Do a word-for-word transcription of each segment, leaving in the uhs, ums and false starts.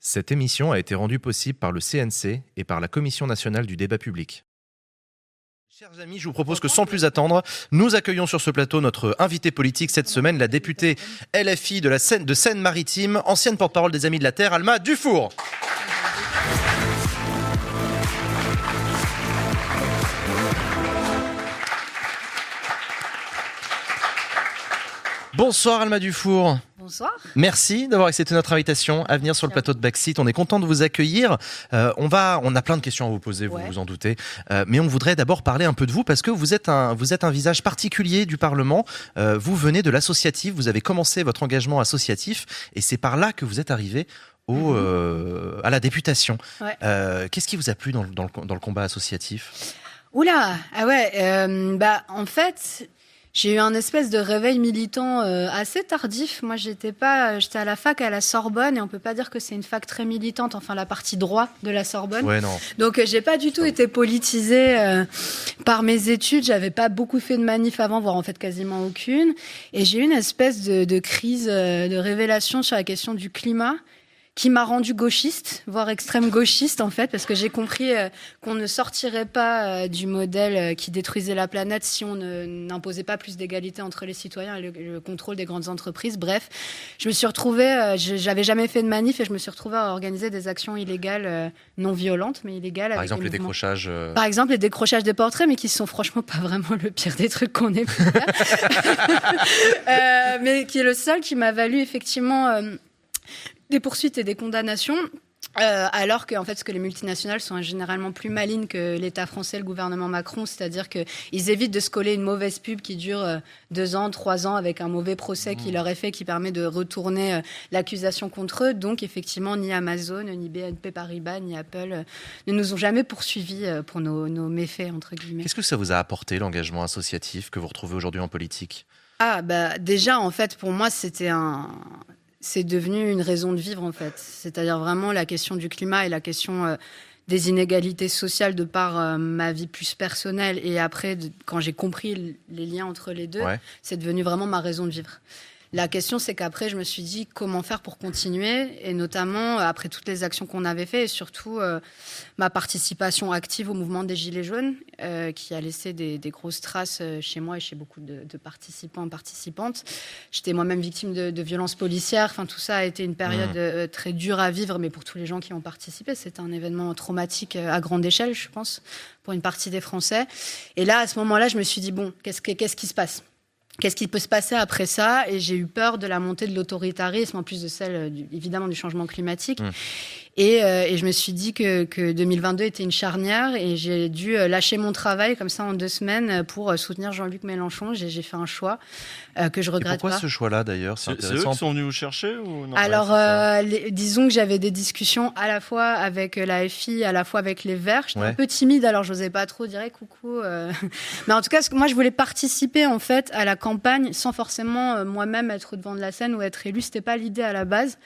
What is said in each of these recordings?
Cette émission a été rendue possible par le C N C et par la Commission nationale du débat public. Chers amis, je vous propose que sans plus attendre, nous accueillons sur ce plateau notre invitée politique cette semaine, la députée L F I de la Seine, de Seine-Maritime, ancienne porte-parole des Amis de la Terre, Alma Dufour. Bonsoir Alma Dufour. Bonsoir. Merci d'avoir accepté notre invitation à venir sur le plateau de Backseat. On est content de vous accueillir. Euh, on va, on a plein de questions à vous poser, vous ouais. vous en doutez. Euh, mais on voudrait d'abord parler un peu de vous parce que vous êtes un, vous êtes un visage particulier du Parlement. Euh, vous venez de l'associatif. Vous avez commencé votre engagement associatif et c'est par là que vous êtes arrivé au, euh, à la députation. Ouais. Euh, qu'est-ce qui vous a plu dans, dans, le, dans le combat associatif ? Oula, ah ouais, euh, bah en fait. J'ai eu un espèce de réveil militant euh, assez tardif. Moi, j'étais pas, j'étais à la fac à la Sorbonne et on peut pas dire que c'est une fac très militante. Enfin, la partie droit de la Sorbonne. Ouais, non. Donc, euh, j'ai pas du tout été politisée euh, par mes études. J'avais pas beaucoup fait de manif avant, voire en fait quasiment aucune. Et j'ai eu une espèce de, de crise, euh, de révélation sur la question du climat, qui m'a rendue gauchiste, voire extrême gauchiste en fait, parce que j'ai compris euh, qu'on ne sortirait pas euh, du modèle euh, qui détruisait la planète si on ne, n'imposait pas plus d'égalité entre les citoyens et le, le contrôle des grandes entreprises. Bref, je me suis retrouvée, euh, je, j'avais jamais fait de manif et je me suis retrouvée à organiser des actions illégales, euh, non violentes, mais illégales. Par avec exemple, les mouvements. décrochages. Euh... Par exemple, les décrochages de portraits, mais qui sont franchement pas vraiment le pire des trucs qu'on ait pu faire. euh, mais qui est le seul qui m'a valu effectivement. Euh, des poursuites et des condamnations, euh, alors que en fait, ce que les multinationales sont généralement plus malines que l'État français, le gouvernement Macron, c'est-à-dire qu'ils évitent de se coller une mauvaise pub qui dure euh, deux ans, trois ans, avec un mauvais procès mmh. qui leur est fait, qui permet de retourner euh, l'accusation contre eux. Donc, effectivement, ni Amazon, ni B N P Paribas, ni Apple euh, ne nous ont jamais poursuivis euh, pour nos, nos méfaits, entre guillemets. Qu'est-ce que ça vous a apporté, l'engagement associatif que vous retrouvez aujourd'hui en politique ? Ah, bah, déjà, en fait, pour moi, c'était un... c'est devenu une raison de vivre, en fait. C'est-à-dire vraiment la question du climat et la question euh, des inégalités sociales de par euh, ma vie plus personnelle. Et après, de, quand j'ai compris les liens entre les deux, ouais. c'est devenu vraiment ma raison de vivre. La question, c'est qu'après, je me suis dit comment faire pour continuer, et notamment après toutes les actions qu'on avait faites, et surtout euh, ma participation active au mouvement des Gilets jaunes, euh, qui a laissé des, des grosses traces chez moi et chez beaucoup de, de participants et participantes. J'étais moi-même victime de, de violences policières. Enfin, tout ça a été une période mmh. euh, très dure à vivre, mais pour tous les gens qui ont participé, c'était un événement traumatique à grande échelle, je pense, pour une partie des Français. Et là, à ce moment-là, je me suis dit, bon, qu'est-ce, que, qu'est-ce qui se passe ? Qu'est-ce qui peut se passer après ça ? Et j'ai eu peur de la montée de l'autoritarisme, en plus de celle, du, évidemment, du changement climatique. Mmh. Et, euh, et je me suis dit que, que deux mille vingt-deux était une charnière et j'ai dû lâcher mon travail comme ça en deux semaines pour soutenir Jean-Luc Mélenchon. J'ai, j'ai fait un choix euh, que je regrette et pourquoi pas. Pourquoi ce choix-là d'ailleurs ? C'est, c'est eux qui sont venus vous chercher ou non ? Alors, ouais, euh, les, disons que j'avais des discussions à la fois avec la F I, à la fois avec les Verts. J'étais ouais. un peu timide, alors j'osais pas trop dire hey, coucou. Euh... Mais en tout cas, moi, je voulais participer en fait à la campagne sans forcément euh, moi-même être devant de la scène ou être élue. C'était pas l'idée à la base.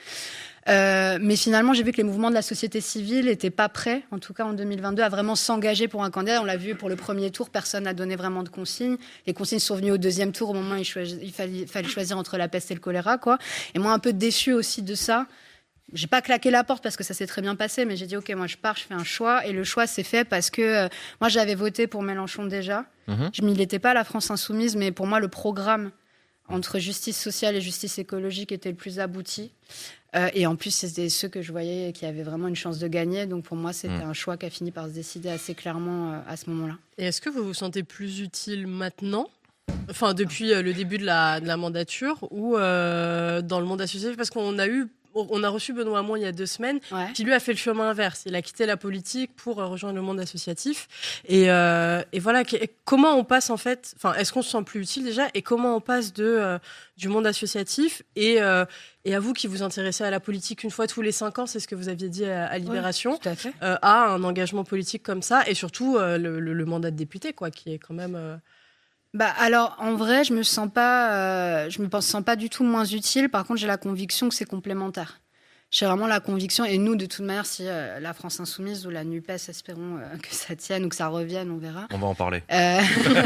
Euh, mais finalement, j'ai vu que les mouvements de la société civile n'étaient pas prêts, en tout cas en deux mille vingt-deux, à vraiment s'engager pour un candidat. On l'a vu pour le premier tour, personne n'a donné vraiment de consignes. Les consignes sont venues au deuxième tour, au moment où il, choisi, il fallait, fallait choisir entre la peste et le choléra, quoi. Et moi, un peu déçue aussi de ça. J'ai pas claqué la porte parce que ça s'est très bien passé, mais j'ai dit ok, moi je pars, je fais un choix, et le choix s'est fait parce que euh, moi j'avais voté pour Mélenchon déjà. Mmh. Je militais pas à la France insoumise, mais pour moi le programme entre justice sociale et justice écologique était le plus abouti. Euh, et en plus, c'était ceux que je voyais qui avaient vraiment une chance de gagner. Donc pour moi, c'était mmh. un choix qui a fini par se décider assez clairement euh, à ce moment-là. Et est-ce que vous vous sentez plus utile maintenant ? Enfin, depuis euh, le début de la, de la mandature ou euh, dans le monde associatif ? Parce qu'on a eu On a reçu Benoît Hamon il y a deux semaines, ouais. qui lui a fait le chemin inverse. Il a quitté la politique pour rejoindre le monde associatif. Et, euh, et voilà, comment on passe en fait, enfin, est-ce qu'on se sent plus utile déjà ? Et comment on passe de, euh, du monde associatif et, euh, et à vous qui vous intéressez à la politique une fois tous les cinq ans, c'est ce que vous aviez dit à, à Libération, oui, tout à fait. Euh, à un engagement politique comme ça et surtout euh, le, le, le mandat de député, quoi, qui est quand même... Euh... Bah alors en vrai je me sens pas, euh, je me sens pas du tout moins utile. Par contre j'ai la conviction que c'est complémentaire. J'ai vraiment la conviction, et nous, de toute manière, si euh, la France Insoumise ou la NUPES, espérons euh, que ça tienne ou que ça revienne, on verra. On va en parler. Euh...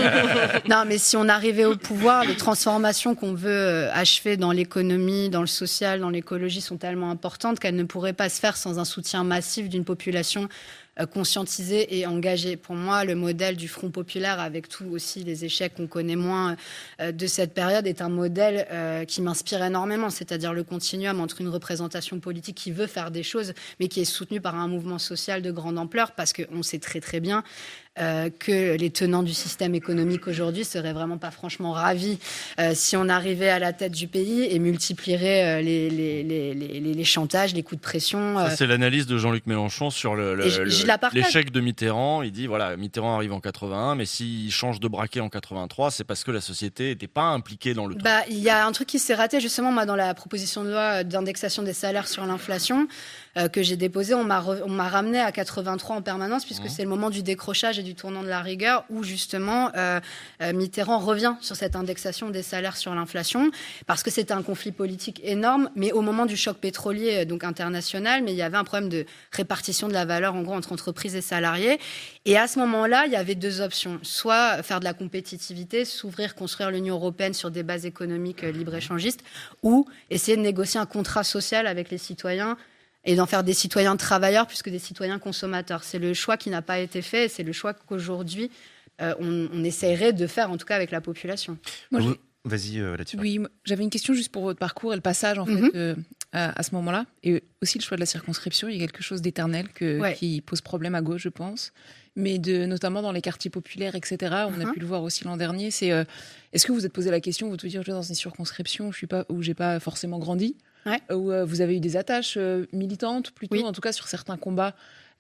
non, mais si on arrivait au pouvoir, les transformations qu'on veut euh, achever dans l'économie, dans le social, dans l'écologie sont tellement importantes qu'elles ne pourraient pas se faire sans un soutien massif d'une population conscientisé et engagé. Pour moi, le modèle du Front populaire, avec tous aussi les échecs qu'on connaît moins euh, de cette période, est un modèle euh, qui m'inspire énormément, c'est-à-dire le continuum entre une représentation politique qui veut faire des choses, mais qui est soutenue par un mouvement social de grande ampleur, parce qu'on sait très très bien Euh, que les tenants du système économique aujourd'hui seraient vraiment pas franchement ravis euh, si on arrivait à la tête du pays et multiplierait euh, les, les, les, les, les chantages, les coups de pression. Euh... Ça, c'est l'analyse de Jean-Luc Mélenchon sur le, le, je, le, je la l'échec de Mitterrand. Il dit, voilà, Mitterrand arrive en quatre-vingt-un, mais s'il change de braquet en quatre-vingt-trois, c'est parce que la société n'était pas impliquée dans le truc. Bah, il y a un truc qui s'est raté, justement, moi, dans la proposition de loi d'indexation des salaires sur l'inflation euh, que j'ai déposée, on m'a, re, on m'a ramené à quatre-vingt-trois en permanence, puisque mmh. c'est le moment du décrochage et du tournant de la rigueur, où justement euh, euh, Mitterrand revient sur cette indexation des salaires sur l'inflation, parce que c'était un conflit politique énorme, mais au moment du choc pétrolier, donc international, mais il y avait un problème de répartition de la valeur, en gros, entre entreprises et salariés. Et à ce moment-là, il y avait deux options. Soit faire de la compétitivité, s'ouvrir, construire l'Union européenne sur des bases économiques euh, libre-échangistes, ou essayer de négocier un contrat social avec les citoyens et d'en faire des citoyens travailleurs plus que des citoyens consommateurs. C'est le choix qui n'a pas été fait, et c'est le choix qu'aujourd'hui, euh, on, on essaierait de faire, en tout cas avec la population. Moi, Vous, vas-y euh, là-dessus. Oui, j'avais une question juste pour votre parcours et le passage, en mm-hmm. fait, euh, à, à ce moment-là, et aussi le choix de la circonscription. Il y a quelque chose d'éternel que, ouais. qui pose problème à gauche, je pense, mais de, notamment dans les quartiers populaires, et cetera. On mm-hmm. a pu le voir aussi l'an dernier. C'est, euh, est-ce que vous vous êtes posé la question, vous te dire, je suis dans une circonscription où je suis pas, où j'ai pas forcément grandi, ouais. où euh, vous avez eu des attaches euh, militantes, plutôt, oui. en tout cas sur certains combats.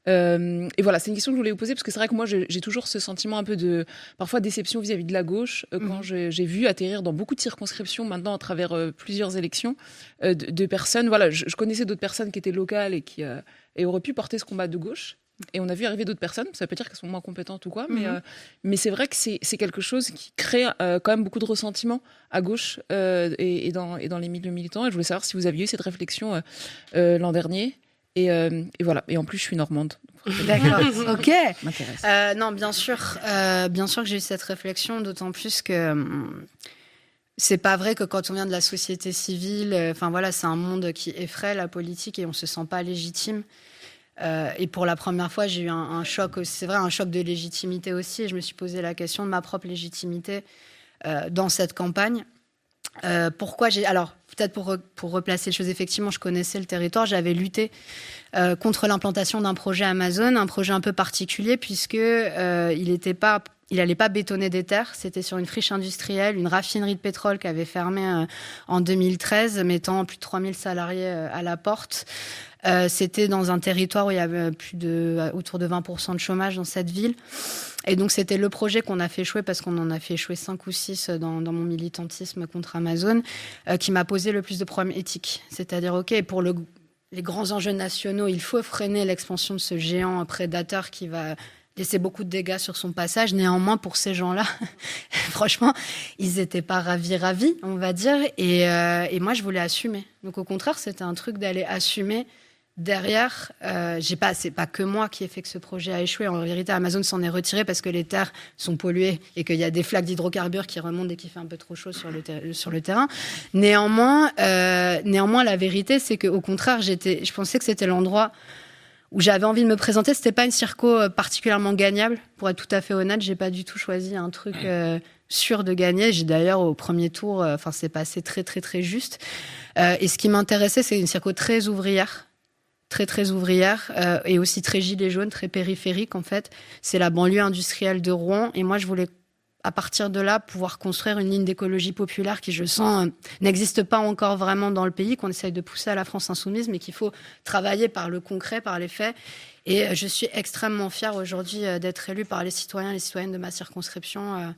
Euh, et voilà, c'est une question que je voulais vous poser, parce que c'est vrai que moi, j'ai, j'ai toujours ce sentiment un peu de, parfois, déception vis-à-vis de la gauche, euh, mmh. quand j'ai, j'ai vu atterrir dans beaucoup de circonscriptions, maintenant, à travers euh, plusieurs élections, euh, de, de personnes, voilà, je, je connaissais d'autres personnes qui étaient locales et qui euh, et auraient pu porter ce combat de gauche. Et on a vu arriver d'autres personnes, ça veut pas dire qu'elles sont moins compétentes ou quoi, mmh. mais, euh, mais c'est vrai que c'est, c'est quelque chose qui crée euh, quand même beaucoup de ressentiment à gauche euh, et, et, dans, et dans les milieux militants. Et je voulais savoir si vous aviez eu cette réflexion euh, euh, l'an dernier. Et, euh, et voilà. Et en plus, je suis normande. D'accord. Ok. M'intéresse. Euh, non, bien sûr, euh, bien sûr que j'ai eu cette réflexion, d'autant plus que hum, c'est pas vrai que quand on vient de la société civile, enfin euh, voilà, c'est un monde qui effraie la politique et on se sent pas légitime. Euh, et pour la première fois, j'ai eu un, un choc. C'est vrai, un choc de légitimité aussi. Et je me suis posé la question de ma propre légitimité euh, dans cette campagne. Euh, pourquoi j'ai alors peut-être pour pour replacer les choses, effectivement, je connaissais le territoire, j'avais lutté euh, contre l'implantation d'un projet Amazon, un projet un peu particulier puisque euh, il était pas il allait pas bétonner des terres, c'était sur une friche industrielle, une raffinerie de pétrole qui avait fermé euh, en deux mille treize, mettant plus de trois mille salariés euh, à la porte. Euh, c'était dans un territoire où il y avait plus de autour de vingt pour cent de chômage dans cette ville. Et donc, c'était le projet qu'on a fait échouer, parce qu'on en a fait échouer cinq ou six dans, dans mon militantisme contre Amazon, euh, qui m'a posé le plus de problèmes éthiques. C'est-à-dire, OK, pour le, les grands enjeux nationaux, il faut freiner l'expansion de ce géant prédateur qui va laisser beaucoup de dégâts sur son passage. Néanmoins, pour ces gens-là, franchement, ils n'étaient pas ravis, ravis, on va dire. Et, euh, et moi, je voulais assumer. Donc, au contraire, c'était un truc d'aller assumer. Derrière, euh, j'ai pas, c'est pas que moi qui ai fait que ce projet a échoué. En vérité, Amazon s'en est retiré parce que les terres sont polluées et qu'il y a des flaques d'hydrocarbures qui remontent dès qu'il fait un peu trop chaud sur le, ter- sur le terrain. Néanmoins, euh, néanmoins, la vérité, c'est qu'au contraire, j'étais, je pensais que c'était l'endroit où j'avais envie de me présenter. C'était pas une circo particulièrement gagnable. Pour être tout à fait honnête, j'ai pas du tout choisi un truc euh, sûr de gagner. J'ai d'ailleurs au premier tour, enfin, euh, c'est passé très très très juste. Euh, et ce qui m'intéressait, c'est une circo très ouvrière. très très ouvrière euh, et aussi très gilet jaune, très périphérique en fait. C'est la banlieue industrielle de Rouen et moi je voulais à partir de là pouvoir construire une ligne d'écologie populaire qui je sens euh, n'existe pas encore vraiment dans le pays, qu'on essaye de pousser à la France Insoumise, mais qu'il faut travailler par le concret, par les faits. Et euh, je suis extrêmement fière aujourd'hui euh, d'être élue par les citoyens et les citoyennes de ma circonscription. Euh,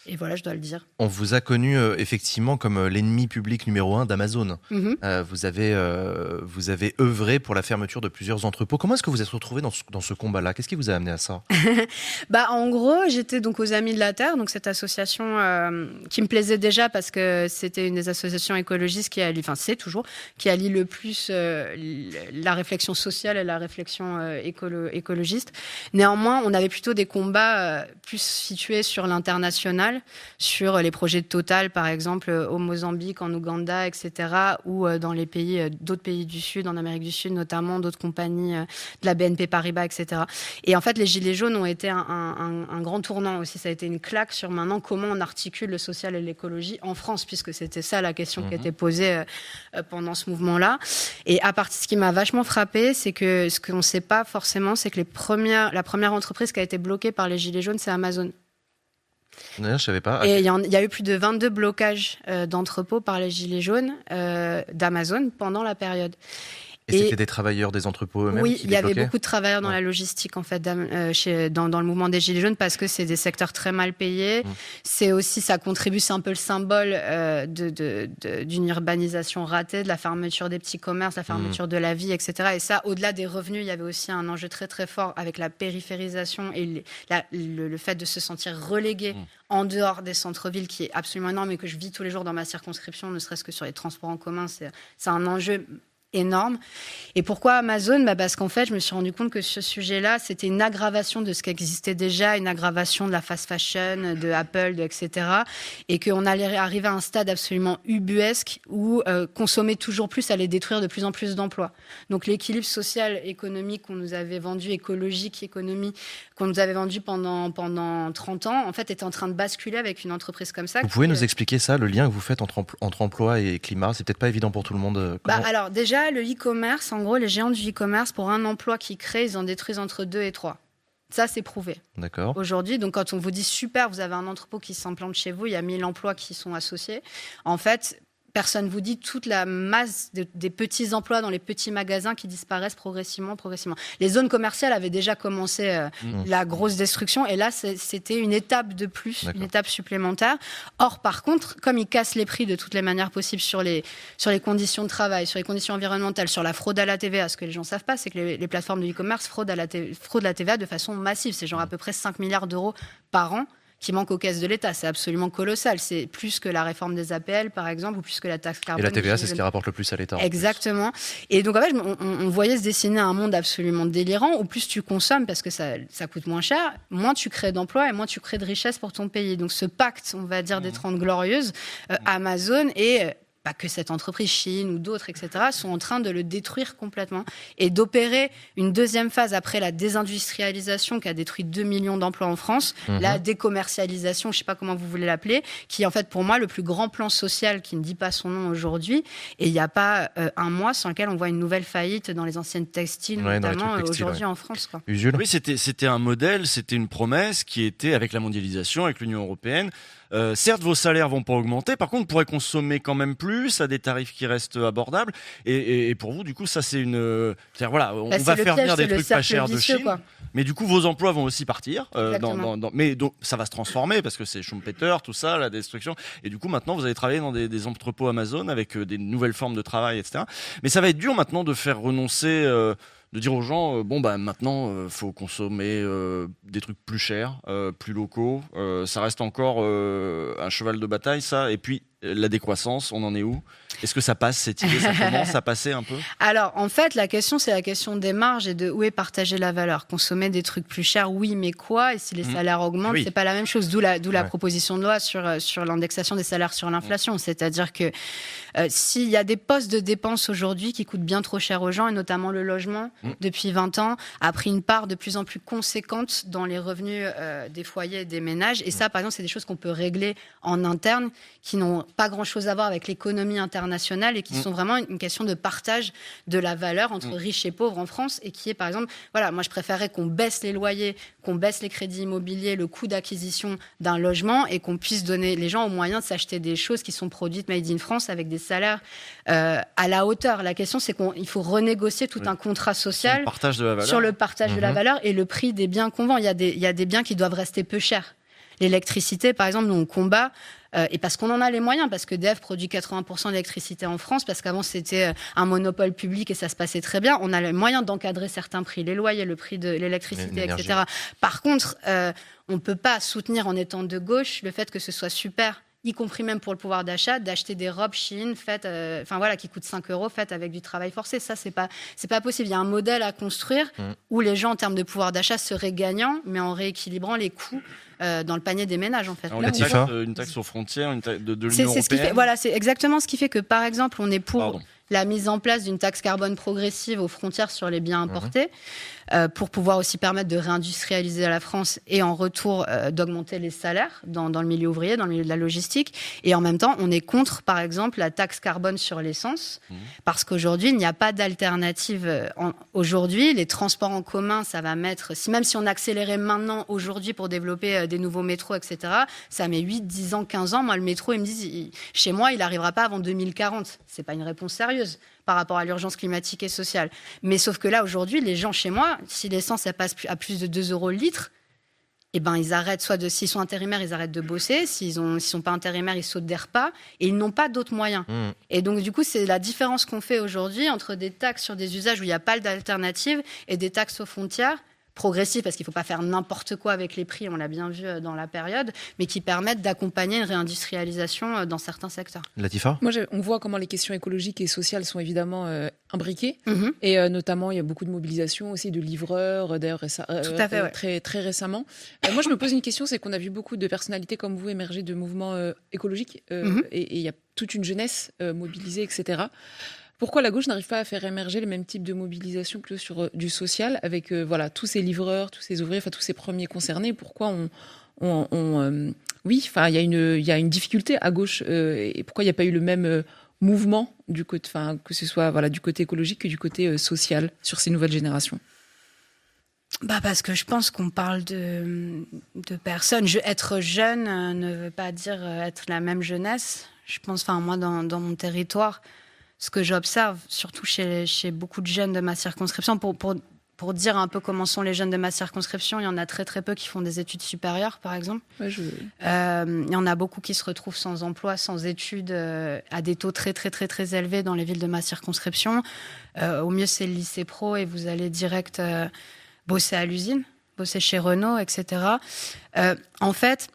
Et voilà, je dois le dire. On vous a connu euh, effectivement comme euh, l'ennemi public numéro un d'Amazon. Mm-hmm. Euh, vous avez euh, vous avez œuvré pour la fermeture de plusieurs entrepôts. Comment est-ce que vous êtes retrouvé dans ce, dans ce combat-là ? Qu'est-ce qui vous a amené à ça ? Bah, en gros, j'étais donc aux Amis de la Terre, donc cette association euh, qui me plaisait déjà parce que c'était une des associations écologistes qui allie, enfin c'est toujours, qui allie le plus euh, la réflexion sociale et la réflexion euh, écolo- écologiste. Néanmoins, on avait plutôt des combats euh, plus situés sur l'international, sur les projets de Total, par exemple, au Mozambique, en Ouganda, et cetera, ou dans les pays, d'autres pays du Sud, en Amérique du Sud, notamment d'autres compagnies de la B N P Paribas, et cetera. Et en fait, les Gilets jaunes ont été un, un, un grand tournant aussi. Ça a été une claque sur maintenant comment on articule le social et l'écologie en France, puisque c'était ça la question mmh. qui était posée pendant ce mouvement-là. Et à partir, ce qui m'a vachement frappée, c'est que ce qu'on ne sait pas forcément, c'est que les premières, la première entreprise qui a été bloquée par les Gilets jaunes, c'est Amazon. Non, je savais pas. Et il y, y a eu plus de vingt-deux blocages euh, d'entrepôts par les Gilets jaunes euh, d'Amazon pendant la période. Et, et c'était des travailleurs des entrepôts eux-mêmes Oui, qui il y avait bloquaient beaucoup de travailleurs dans ouais. la logistique en fait, euh, chez, dans, dans le mouvement des Gilets jaunes parce que c'est des secteurs très mal payés. Mmh. C'est aussi, ça contribue, c'est un peu le symbole euh, de, de, de, d'une urbanisation ratée, de la fermeture des petits commerces, la fermeture mmh. de la vie, et cetera. Et ça, au-delà des revenus, il y avait aussi un enjeu très très fort avec la périphérisation et les, la, le, le fait de se sentir relégué mmh. en dehors des centres-villes, qui est absolument énorme et que je vis tous les jours dans ma circonscription, ne serait-ce que sur les transports en commun, c'est, c'est un enjeu énorme. Et pourquoi Amazon ? Bah parce qu'en fait, je me suis rendu compte que ce sujet-là, c'était une aggravation de ce qui existait déjà, une aggravation de la fast fashion, de Apple, de, et cetera. Et qu'on allait arriver à un stade absolument ubuesque où euh, consommer toujours plus allait détruire de plus en plus d'emplois. Donc l'équilibre social, économique qu'on nous avait vendu, écologique, économie, qu'on nous avait vendu pendant, pendant trente ans, en fait, était en train de basculer avec une entreprise comme ça. Vous pouvez nous expliquer ça, le lien que vous faites entre, entre emploi et climat ? C'est peut-être pas évident pour tout le monde. Bah, alors déjà, le e-commerce, en gros, les géants du e-commerce, pour un emploi qu'ils créent, ils en détruisent entre deux et trois. Ça, c'est prouvé. D'accord. Aujourd'hui, donc quand on vous dit super, vous avez un entrepôt qui s'implante chez vous, il y a mille emplois qui sont associés. En fait, personne ne vous dit toute la masse de, des petits emplois dans les petits magasins qui disparaissent progressivement, progressivement. Les zones commerciales avaient déjà commencé euh, mmh. la grosse destruction, et là, c'est, c'était une étape de plus, D'accord. une étape supplémentaire. Or, par contre, comme ils cassent les prix de toutes les manières possibles sur les, sur les conditions de travail, sur les conditions environnementales, sur la fraude à la T V A, ce que les gens ne savent pas, c'est que les, les plateformes de e-commerce fraudent, à la T V A, fraudent la T V A de façon massive. C'est genre à peu près cinq milliards d'euros par an qui manque aux caisses de l'État. C'est absolument colossal. C'est plus que la réforme des A P L, par exemple, ou plus que la taxe carbone. Et la T V A, c'est ce qui rapporte le plus à l'État. Exactement. Et donc, en fait, on, on voyait se dessiner un monde absolument délirant où plus tu consommes, parce que ça, ça coûte moins cher, moins tu crées d'emplois et moins tu crées de richesse pour ton pays. Donc, ce pacte, on va dire, des Trente Glorieuses, euh, Amazon et... pas que cette entreprise, Chine ou d'autres, et cetera, sont en train de le détruire complètement et d'opérer une deuxième phase après la désindustrialisation qui a détruit deux millions d'emplois en France, mmh. la décommercialisation, je ne sais pas comment vous voulez l'appeler, qui est en fait pour moi le plus grand plan social qui ne dit pas son nom aujourd'hui. Et il n'y a pas euh, un mois sans lequel on voit une nouvelle faillite dans les anciennes textiles, ouais, notamment textiles, aujourd'hui ouais. en France. Quoi. Usuel. Oui, c'était, c'était un modèle, c'était une promesse qui était avec la mondialisation, avec l'Union européenne. Euh, certes, vos salaires vont pas augmenter. Par contre, vous pourrez consommer quand même plus à des tarifs qui restent abordables. Et, et, et pour vous, du coup, ça c'est une. C'est-à-dire, voilà, on bah, va faire piège, venir des trucs pas chers de Chine. Quoi. Mais du coup, vos emplois vont aussi partir. Euh, dans, dans, dans, mais donc, ça va se transformer parce que c'est Schumpeter, tout ça, la destruction. Et du coup, maintenant, vous allez travailler dans des, des entrepôts Amazon avec euh, des nouvelles formes de travail, et cetera. Mais ça va être dur maintenant de faire renoncer. Euh, de dire aux gens, euh, bon, bah, maintenant, il euh, faut consommer euh, des trucs plus chers, euh, plus locaux. Euh, ça reste encore euh, un cheval de bataille, ça. Et puis, la décroissance, on en est où ? Est-ce que ça passe, cette idée ? Ça commence à passer un peu ? Alors, en fait, la question, c'est la question des marges et de où est partagée la valeur. Consommer des trucs plus chers, oui, mais quoi ? Et si les mmh. salaires augmentent, oui. c'est pas la même chose. D'où la, d'où ouais. la proposition de loi sur, sur l'indexation des salaires sur l'inflation. Mmh. C'est-à-dire que euh, s'il y a des postes de dépenses aujourd'hui qui coûtent bien trop cher aux gens, et notamment le logement, mmh. depuis vingt ans, a pris une part de plus en plus conséquente dans les revenus euh, des foyers et des ménages. Et ça, par exemple, c'est des choses qu'on peut régler en interne, qui n'ont pas grand-chose à voir avec l'économie internationale et qui mmh. sont vraiment une question de partage de la valeur entre mmh. riches et pauvres en France, et qui est, par exemple, voilà, moi je préférerais qu'on baisse les loyers, qu'on baisse les crédits immobiliers, le coût d'acquisition d'un logement, et qu'on puisse donner les gens aux moyens de s'acheter des choses qui sont produites made in France avec des salaires euh, à la hauteur. La question, c'est qu'il faut renégocier tout oui. un contrat social sur le partage de la valeur, sur le partage mmh. de la valeur et le prix des biens qu'on vend. Il y a des, il y a des biens qui doivent rester peu chers. L'électricité, par exemple, nous on combat, euh, et parce qu'on en a les moyens, parce que E D F produit quatre-vingts pour cent d'électricité en France, parce qu'avant c'était un monopole public et ça se passait très bien, on a les moyens d'encadrer certains prix, les loyers, le prix de l'électricité, et cetera. Par contre, euh, on ne peut pas soutenir en étant de gauche le fait que ce soit super, y compris même pour le pouvoir d'achat, d'acheter des robes Shein faites, euh, enfin voilà, qui coûtent cinq euros, faites avec du travail forcé. Ça, c'est pas, c'est pas possible. Il y a un modèle à construire mmh. où les gens, en termes de pouvoir d'achat, seraient gagnants, mais en rééquilibrant les coûts euh, dans le panier des ménages, en fait. Alors, Là, une, taxe, euh, une taxe aux frontières, une taxe de, de l'Union c'est, c'est européenne. Fait, voilà, c'est exactement ce qui fait que, par exemple, on est pour Pardon. la mise en place d'une taxe carbone progressive aux frontières sur les biens importés, mmh. euh, pour pouvoir aussi permettre de réindustrialiser la France et en retour euh, d'augmenter les salaires dans, dans le milieu ouvrier, dans le milieu de la logistique. Et en même temps, on est contre, par exemple, la taxe carbone sur l'essence, mmh. parce qu'aujourd'hui, il n'y a pas d'alternative. En, aujourd'hui, les transports en commun, ça va mettre, si, même si on accélérait maintenant, aujourd'hui, pour développer euh, des nouveaux métros, et cetera, ça met huit, dix ans, quinze ans. Moi, le métro, ils me disent, il, chez moi, il n'arrivera pas avant deux mille quarante. C'est pas une réponse sérieuse par rapport à l'urgence climatique et sociale. Mais sauf que là, aujourd'hui, les gens chez moi, si l'essence elle passe à plus de deux euros le litre, eh ben, ils arrêtent, soit de, s'ils sont intérimaires, ils arrêtent de bosser, s'ils ne sont pas intérimaires, ils sautent des repas, et ils n'ont pas d'autres moyens. Mmh. Et donc, du coup, c'est la différence qu'on fait aujourd'hui entre des taxes sur des usages où il n'y a pas d'alternative et des taxes aux frontières, progressif, parce qu'il ne faut pas faire n'importe quoi avec les prix, on l'a bien vu dans la période, mais qui permettent d'accompagner une réindustrialisation dans certains secteurs. Latifa ? Moi, on voit comment les questions écologiques et sociales sont évidemment euh, imbriquées, mm-hmm. et euh, notamment, il y a beaucoup de mobilisation aussi de livreurs, d'ailleurs, réca- euh, Tout à fait, euh, ouais. très, très récemment. Euh, moi, je me pose une question, c'est qu'on a vu beaucoup de personnalités comme vous émerger de mouvements euh, écologiques, euh, mm-hmm. et il y a toute une jeunesse euh, mobilisée, et cetera. Pourquoi la gauche n'arrive pas à faire émerger le même type de mobilisation plutôt sur euh, du social, avec euh, voilà, tous ces livreurs, tous ces ouvriers, enfin tous ces premiers concernés? Pourquoi on... on, on euh, oui, enfin, il y a une, il y a une difficulté à gauche, euh, et pourquoi il n'y a pas eu le même euh, mouvement, du côté, enfin, que ce soit voilà, du côté écologique que du côté euh, social sur ces nouvelles générations? Bah parce que je pense qu'on parle de, de personnes. Je, être jeune euh, ne veut pas dire euh, être la même jeunesse. Je pense, enfin, moi, dans, dans mon territoire, ce que j'observe, surtout chez, chez beaucoup de jeunes de ma circonscription, pour, pour, pour dire un peu comment sont les jeunes de ma circonscription, il y en a très très peu qui font des études supérieures, par exemple. Ouais, je... euh, il y en a beaucoup qui se retrouvent sans emploi, sans études, euh, à des taux très très très très élevés dans les villes de ma circonscription. Euh, au mieux, c'est le lycée pro et vous allez direct euh, bosser à l'usine, bosser chez Renault, et cetera. Euh, en fait...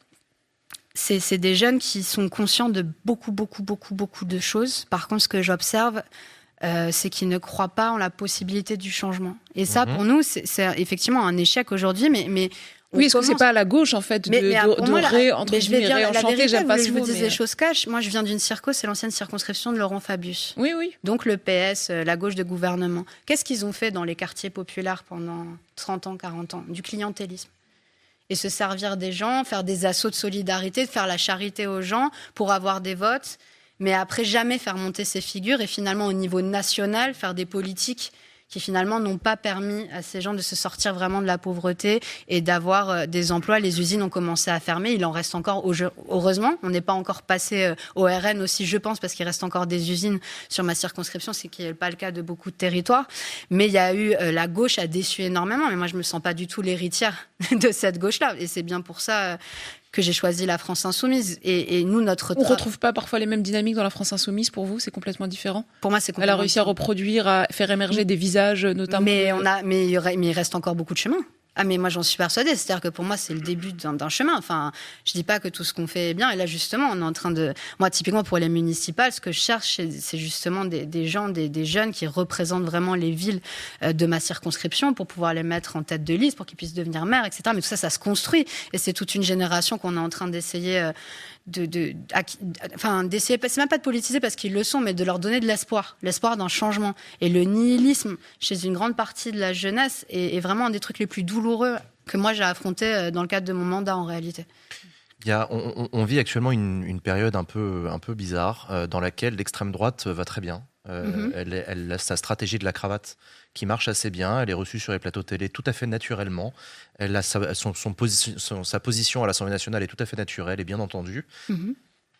C'est, c'est des jeunes qui sont conscients de beaucoup, beaucoup, beaucoup, beaucoup de choses. Par contre, ce que j'observe, euh, c'est qu'ils ne croient pas en la possibilité du changement. Et ça, mmh. pour nous, c'est, c'est effectivement un échec aujourd'hui, mais... mais oui, est-ce commence... que c'est pas à la gauche, en fait, de, mais, mais de, de moi, ré, entre mais je vais dire la vérité, j'aime pas je ce vous mot, dis mais... des choses cash. Moi, je viens d'une circo, c'est l'ancienne circonscription de Laurent Fabius. Oui, oui. Donc le P S, la gauche de gouvernement. Qu'est-ce qu'ils ont fait dans les quartiers populaires pendant trente ans, quarante ans? Du clientélisme. Et se servir des gens, faire des assauts de solidarité, de faire la charité aux gens pour avoir des votes, mais après jamais faire monter ces figures et finalement au niveau national faire des politiques qui finalement n'ont pas permis à ces gens de se sortir vraiment de la pauvreté et d'avoir des emplois. Les usines ont commencé à fermer, il en reste encore, heureusement, on n'est pas encore passé au R N aussi, je pense, parce qu'il reste encore des usines sur ma circonscription, ce qui n'est pas le cas de beaucoup de territoires. Mais il y a eu, la gauche a déçu énormément, mais moi je me sens pas du tout l'héritière de cette gauche-là, et c'est bien pour ça que j'ai choisi la France Insoumise. Et, et nous, notre... On ne retrouve pas parfois les mêmes dynamiques dans la France Insoumise, pour vous? C'est complètement différent? Pour moi, c'est complètement... Elle a réussi à reproduire, à faire émerger des visages, notamment... Mais, on a, mais, il, y aurait, mais il reste encore beaucoup de chemin. Ah, mais moi, j'en suis persuadée. C'est-à-dire que pour moi, c'est le début d'un, d'un chemin. Enfin, je dis pas que tout ce qu'on fait est bien. Et là, justement, on est en train de... Moi, typiquement, pour les municipales, ce que je cherche, c'est, c'est justement des, des gens, des, des jeunes qui représentent vraiment les villes de ma circonscription pour pouvoir les mettre en tête de liste, pour qu'ils puissent devenir maires, et cetera. Mais tout ça, ça se construit. Et c'est toute une génération qu'on est en train d'essayer... De, de, enfin, d'essayer, c'est même pas de politiser parce qu'ils le sont, mais de leur donner de l'espoir, l'espoir d'un changement. Et le nihilisme chez une grande partie de la jeunesse est, est vraiment un des trucs les plus douloureux que moi j'ai affronté dans le cadre de mon mandat en réalité. Il y a, on, on vit actuellement une, une période un peu, un peu bizarre euh, dans laquelle l'extrême droite va très bien. Euh, mm-hmm. elle, elle a sa stratégie de la cravate qui marche assez bien. Elle est reçue sur les plateaux télé tout à fait naturellement. Elle a sa, son, son position, son, sa position à l'Assemblée nationale est tout à fait naturelle et bien entendue. Mm-hmm.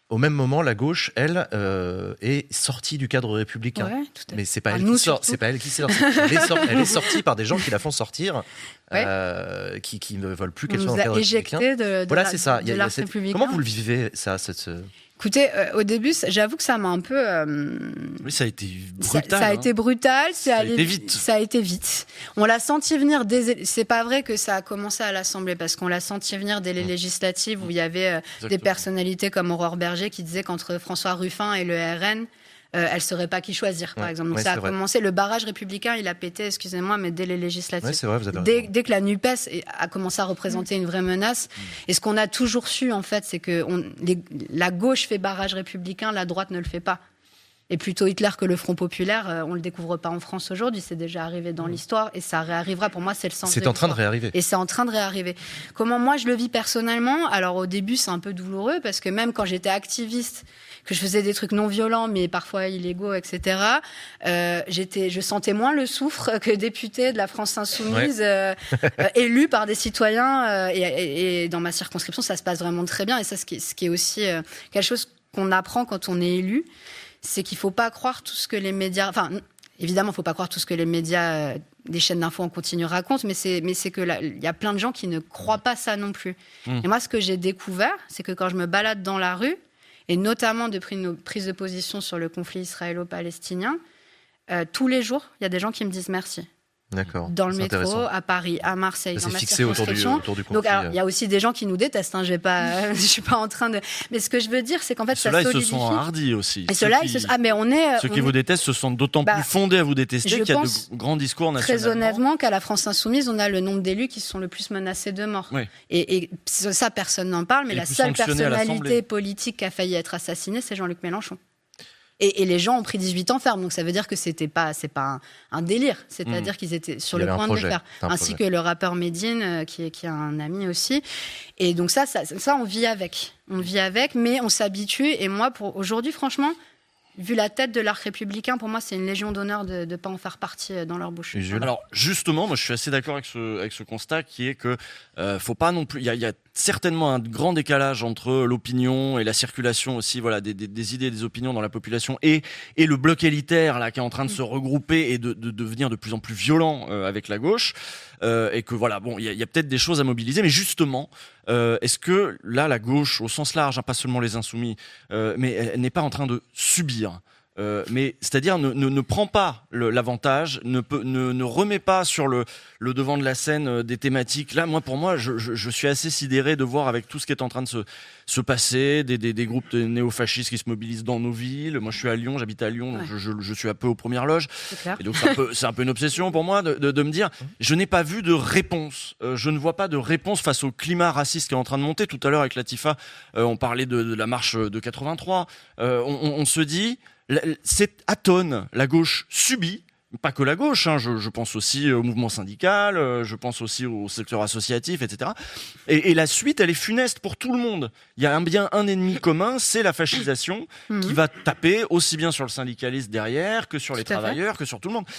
au même moment, la gauche, elle, euh, est sortie du cadre républicain. Ouais, tout à fait. Mais c'est pas, ah, elle nous, qui sort, c'est pas elle qui sort. Elle est, sort, elle est sortie par des gens qui la font sortir, ouais. euh, qui, qui ne veulent plus qu'elle soit dans le cadre républicain. De, de voilà, la, c'est ça. De y a, l'art y a cette... républicain. Comment vous le vivez, ça, cette... Écoutez, euh, au début, j'avoue que ça m'a un peu. Euh, oui, ça a été brutal. Ça, ça a hein. été brutal. Ça a allé, été vite. Ça a été vite. On l'a senti venir. Dès, c'est pas vrai que ça a commencé à l'Assemblée, parce qu'on l'a senti venir dès les législatives où il y avait euh, des personnalités comme Aurore Berger qui disaient qu'entre François Ruffin et le R N, Euh, elle ne saurait pas qui choisir, par ouais, exemple. Donc ouais, ça a vrai. commencé, le barrage républicain, il a pété, excusez-moi, mais dès les législatives. Ouais, c'est vrai, vous avez dès, dès que la NUPES a commencé à représenter mmh. une vraie menace. Mmh. Et ce qu'on a toujours su, en fait, c'est que on, les, la gauche fait barrage républicain, la droite ne le fait pas. Et plutôt Hitler que le Front populaire, euh, on ne le découvre pas en France aujourd'hui, c'est déjà arrivé dans mmh. l'histoire et ça réarrivera. Pour moi, c'est le sens C'est de en train de l'histoire. réarriver. Et c'est en train de réarriver. Comment moi je le vis personnellement ? Alors au début, c'est un peu douloureux parce que même quand j'étais activiste, que je faisais des trucs non violents, mais parfois illégaux, et cetera, euh, j'étais, je sentais moins le soufre que députée de la France Insoumise, ouais. euh, euh, élue par des citoyens. Euh, et, et, et dans ma circonscription, ça se passe vraiment très bien. Et ça, ce qui, ce qui est aussi euh, quelque chose qu'on apprend quand on est élu, c'est qu'il ne faut pas croire tout ce que les médias... Enfin, évidemment, il ne faut pas croire tout ce que les médias, euh, des chaînes d'infos en continu racontent, mais c'est, mais c'est qu'il y a plein de gens qui ne croient pas ça non plus. Mmh. Et moi, ce que j'ai découvert, c'est que quand je me balade dans la rue, et notamment depuis nos prises de position sur le conflit israélo-palestinien, euh, tous les jours, il y a des gens qui me disent merci. D'accord. Dans le métro, à Paris, à Marseille, ça dans ma fixé autour du, autour du conflit. Donc, alors, il y a aussi des gens qui nous détestent. Hein, je vais pas, je suis pas en train de. Mais ce que je veux dire, c'est qu'en fait, ça solidifie. Ceux-là, ils se sont hardis aussi. Et ceux-là, ils se. Ah, mais on est. Ceux on qui est... vous détestent se sentent d'autant bah, plus fondés à vous détester qu'il y a de grands discours nationaux. Très honnêtement, qu'à la France Insoumise, on a le nombre d'élus qui sont le plus menacés de mort. Oui. Et, et ça, personne n'en parle. Mais la seule personnalité politique qui a failli être assassinée, c'est Jean-Luc Mélenchon. Et, et les gens ont pris dix-huit ans ferme, donc ça veut dire que c'était pas, c'est pas un, un délire, c'est-à-dire mmh. qu'ils étaient sur le point de le faire, ainsi projet. que le rappeur Medine, euh, qui est qui est un ami aussi. Et donc ça, ça, ça, on vit avec, on vit avec, mais on s'habitue. Et moi, pour aujourd'hui, franchement, vu la tête de l'arc républicain, pour moi, c'est une légion d'honneur de ne pas en faire partie dans leur bouche. Alors justement, moi, je suis assez d'accord avec ce avec ce constat qui est que euh, faut pas non plus. Il y a, y a certainement un grand décalage entre l'opinion et la circulation aussi, voilà, des, des, des idées, des opinions dans la population et et le bloc élitaire là qui est en train de se regrouper et de, de, de devenir de plus en plus violent euh, avec la gauche. Euh, et que voilà, bon, il y a, y a peut-être des choses à mobiliser, mais justement, euh, est-ce que là, la gauche, au sens large, hein, pas seulement les insoumis, euh, mais elle n'est pas en train de subir Euh, mais c'est-à-dire ne, ne, ne prend pas le, l'avantage, ne, peut, ne, ne remet pas sur le, le devant de la scène euh, des thématiques. Là, moi, pour moi, je, je, je suis assez sidéré de voir avec tout ce qui est en train de se, se passer, des, des, des groupes de néofascistes qui se mobilisent dans nos villes. Moi, je suis à Lyon, j'habite à Lyon, donc ouais. je, je, je suis un peu aux premières loges. Et donc, c'est un peu, c'est un peu une obsession pour moi de, de, de me dire, je n'ai pas vu de réponse. Euh, je ne vois pas de réponse face au climat raciste qui est en train de monter. Tout à l'heure, avec Latifa, euh, on parlait de, de la marche de quatre-vingt-trois. Euh, on, on, on se dit... C'est atone, la gauche subit, pas que la gauche, hein, je, je pense aussi au mouvement syndical, euh, je pense aussi au secteur associatif, et cetera. Et, et la suite, elle est funeste pour tout le monde. Il y a un, bien un ennemi commun, c'est la fascisation, mmh. qui va taper aussi bien sur le syndicaliste derrière, que sur les tout travailleurs, que sur tout le monde.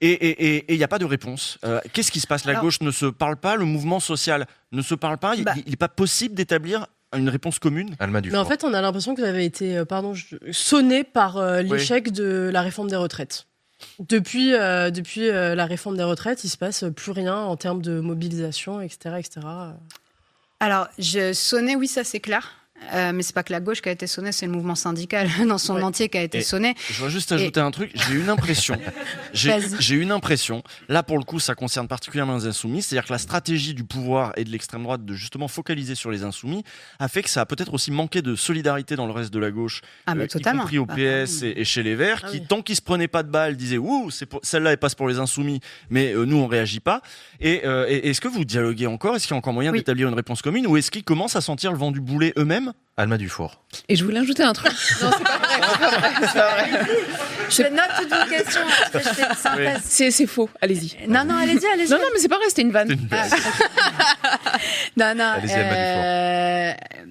Et il n'y a pas de réponse. Euh, qu'est-ce qui se passe ? La Alors... gauche ne se parle pas, le mouvement social ne se parle pas, bah... il n'est pas possible d'établir une réponse commune. Mais en fait, on a l'impression que vous avez été euh, pardon, je... sonné par euh, l'échec oui. de la réforme des retraites. Depuis, euh, depuis euh, la réforme des retraites, il ne se passe plus rien en termes de mobilisation, et cetera, et cetera. Alors, je sonnais, oui, ça c'est clair. Euh, mais c'est pas que la gauche qui a été sonnée, c'est le mouvement syndical dans son ouais. entier qui a été et sonné. Je voudrais juste ajouter et... un truc. J'ai une impression. j'ai, j'ai une impression. Là, pour le coup, ça concerne particulièrement les insoumis. C'est-à-dire que la stratégie du pouvoir et de l'extrême droite de justement focaliser sur les insoumis a fait que ça a peut-être aussi manqué de solidarité dans le reste de la gauche, ah, euh, y compris au P S ah, et, et chez les Verts, ah, qui oui. tant qu'ils se prenaient pas de balles disaient ouh, c'est pour... celle-là elle passe pour les insoumis, mais euh, nous on réagit pas. Et, euh, et est-ce que vous dialoguez encore ? Est-ce qu'il y a encore moyen oui. d'établir une réponse commune, ou est-ce qu'ils commencent à sentir le vent du boulet eux-mêmes ? Alma Dufour. Et je voulais ajouter un truc. Non, c'est pas vrai. C'est pas vrai. C'est pas vrai. Je note toutes vos questions. Parce que je fais oui. c'est, c'est faux. Allez-y. Non, non, allez-y, allez-y. Non, non, mais c'est pas vrai. C'était une vanne. Une vanne. Ah, non, non. Allez-y, Alma Dufour. Euh...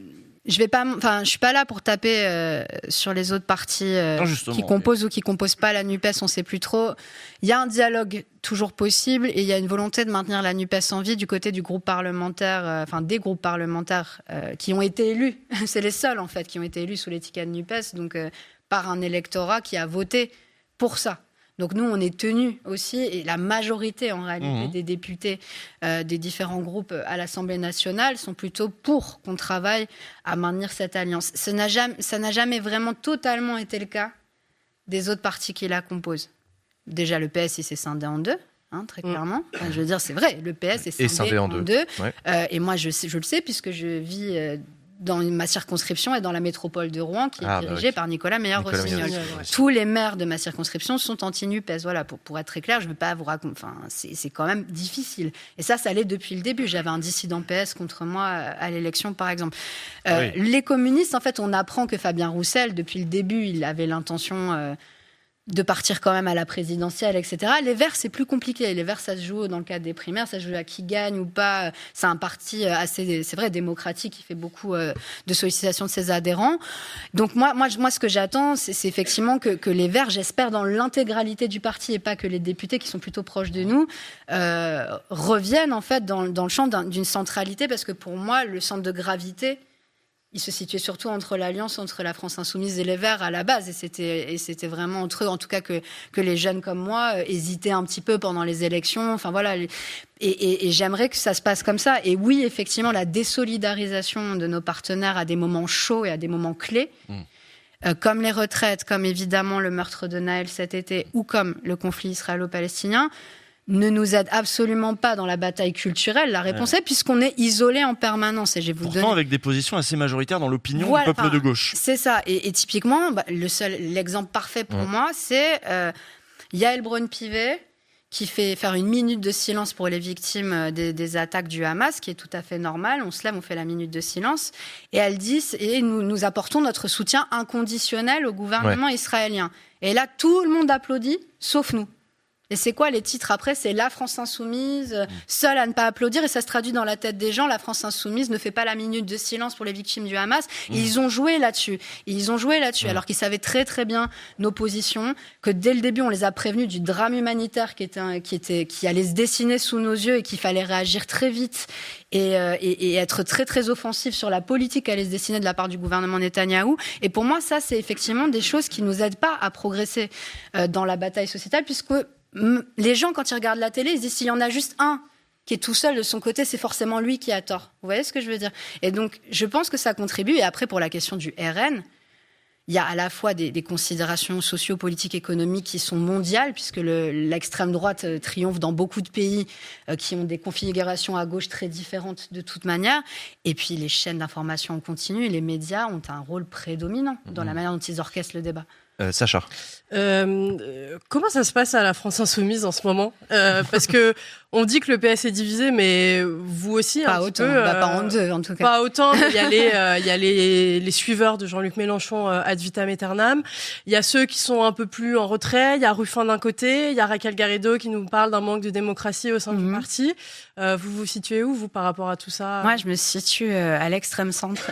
je vais pas, enfin, je suis pas là pour taper euh, sur les autres partis euh, non, qui composent mais... ou qui composent pas la NUPES, on sait plus trop. Il y a un dialogue toujours possible et il y a une volonté de maintenir la NUPES en vie du côté du groupe parlementaire, euh, enfin des groupes parlementaires euh, qui ont été élus. C'est les seuls en fait qui ont été élus sous l'étiquette NUPES, donc euh, par un électorat qui a voté pour ça. Donc nous, on est tenus aussi, et la majorité en réalité mmh. des députés euh, des différents groupes à l'Assemblée nationale sont plutôt pour qu'on travaille à maintenir cette alliance. Ça n'a jamais, ça n'a jamais vraiment totalement été le cas des autres partis qui la composent. Déjà, le P S, il s'est scindé en deux, hein, très clairement. Enfin, je veux dire, c'est vrai, le P S est scindé, scindé en, en deux. deux. Ouais. Euh, et moi, je, je le sais, puisque je vis... Euh, dans ma circonscription et dans la métropole de Rouen, qui est ah, dirigée bah oui. par Nicolas Meyer-Rossignol. Ouais. Tous les maires de ma circonscription sont anti-NUPES. Voilà, pour, pour être très clair, je ne veux pas vous raconter... Enfin, c'est, c'est quand même difficile. Et ça, ça allait depuis le début. J'avais un dissident P S contre moi à l'élection, par exemple. Euh, oui. Les communistes, en fait, on apprend que Fabien Roussel, depuis le début, il avait l'intention... Euh, de partir quand même à la présidentielle, et cetera. Les Verts, c'est plus compliqué. Les Verts, ça se joue dans le cadre des primaires, ça se joue à qui gagne ou pas. C'est un parti assez, c'est vrai, démocratique, qui fait beaucoup euh, de sollicitations de ses adhérents. Donc moi, moi, moi ce que j'attends, c'est, c'est effectivement que, que les Verts, j'espère, dans l'intégralité du parti, et pas que les députés qui sont plutôt proches de nous, euh, reviennent en fait dans, dans le champ d'un, d'une centralité, parce que pour moi, le centre de gravité, il se situait surtout entre l'alliance entre la France Insoumise et les Verts à la base. Et c'était, et c'était vraiment entre eux, en tout cas, que, que les jeunes comme moi euh, hésitaient un petit peu pendant les élections. Enfin voilà. Et, et, et j'aimerais que ça se passe comme ça. Et oui, effectivement, la désolidarisation de nos partenaires à des moments chauds et à des moments clés, mmh. euh, comme les retraites, comme évidemment le meurtre de Naël cet été, ou comme le conflit israélo-palestinien, ne nous aide absolument pas dans la bataille culturelle. La réponse ouais. est puisqu'on est isolé en permanence. Et je vais vous Pourtant, donner... avec des positions assez majoritaires dans l'opinion voilà, du peuple de gauche. C'est ça. Et, et typiquement, bah, le seul, l'exemple parfait pour ouais. moi, c'est euh, Yael Braun-Pivet qui fait faire une minute de silence pour les victimes des, des attaques du Hamas, qui est tout à fait normal. On se lève, on fait la minute de silence. Et elle dit, et nous, nous apportons notre soutien inconditionnel au gouvernement ouais. israélien. Et là, tout le monde applaudit, sauf nous. Et c'est quoi les titres après ? C'est la France Insoumise, seule à ne pas applaudir, et ça se traduit dans la tête des gens. La France Insoumise ne fait pas la minute de silence pour les victimes du Hamas. Et mmh. ils ont joué là-dessus. Et ils ont joué là-dessus, mmh. alors qu'ils savaient très très bien nos positions, que dès le début on les a prévenus du drame humanitaire qui était, un, qui était, qui allait se dessiner sous nos yeux et qu'il fallait réagir très vite et, euh, et, et être très très offensif sur la politique qui allait se dessiner de la part du gouvernement Netanyahou. Et pour moi, ça c'est effectivement des choses qui nous aident pas à progresser euh, dans la bataille sociétale, puisque les gens, quand ils regardent la télé, ils se disent s'il y en a juste un qui est tout seul de son côté, c'est forcément lui qui a tort. Vous voyez ce que je veux dire ? Et donc, je pense que ça contribue. Et après, pour la question du R N, il y a à la fois des, des considérations socio-politiques, économiques qui sont mondiales, puisque le, l'extrême droite triomphe dans beaucoup de pays euh, qui ont des configurations à gauche très différentes de toute manière. Et puis, les chaînes d'information en continu, les médias ont un rôle prédominant dans mmh. la manière dont ils orchestrent le débat. Euh, Sacha. Euh, comment ça se passe à la France Insoumise en ce moment ? euh, Parce que on dit que le P S est divisé, mais vous aussi pas un autant, petit peu. Bah, pas en deux en tout cas. Pas autant. Il y a les, euh, il y a les, les suiveurs de Jean-Luc Mélenchon euh, ad vitam aeternam. Il y a ceux qui sont un peu plus en retrait. Il y a Ruffin d'un côté. Il y a Raquel Garrido qui nous parle d'un manque de démocratie au sein mm-hmm. du parti. Euh, vous vous situez où vous par rapport à tout ça ? Moi, je me situe euh, à l'extrême centre.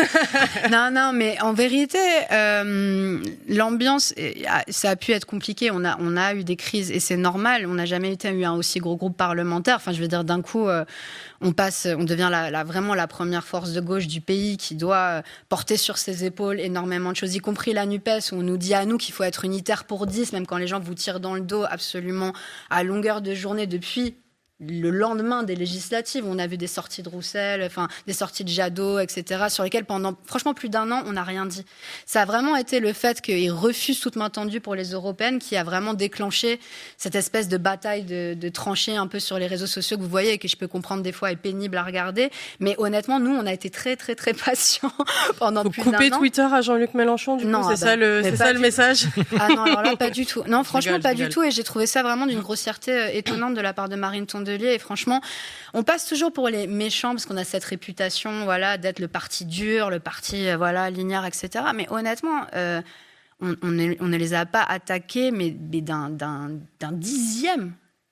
non, non, mais en vérité, euh, l'ambiance, ça a pu être compliqué. On a, on a eu des crises et c'est normal. On n'a jamais été eu un aussi gros groupe parlementaire. Enfin, je veux dire, d'un coup, euh, on passe, on devient la, la, vraiment la première force de gauche du pays qui doit porter sur ses épaules énormément de choses, y compris la NUPES, où on nous dit à nous qu'il faut être unitaire pour dix, même quand les gens vous tirent dans le dos absolument à longueur de journée depuis le lendemain des législatives. On a vu des sorties de Roussel, enfin des sorties de Jadot, et cetera, sur lesquelles pendant franchement plus d'un an, on n'a rien dit. Ça a vraiment été le fait qu'ils refusent toute main tendue pour les européennes qui a vraiment déclenché cette espèce de bataille de, de tranchées un peu sur les réseaux sociaux que vous voyez et que je peux comprendre des fois est pénible à regarder. Mais honnêtement, nous, on a été très très très patients pendant Faut plus d'un an. Couper Twitter à Jean-Luc Mélenchon, du non, coup, c'est ah ça ben, le, c'est ça le message. Ah non, alors là, pas du tout. Non, franchement, rigole, pas rigole. du tout. Et j'ai trouvé ça vraiment d'une grossièreté étonnante de la part de Marine Tondelier. Et franchement, on passe toujours pour les méchants parce qu'on a cette réputation, voilà, d'être le parti dur, le parti, euh, voilà, linéaire, et cetera. Mais honnêtement, euh, on, on, est, on ne les a pas attaqués, mais, mais d'un, d'un, d'un dixième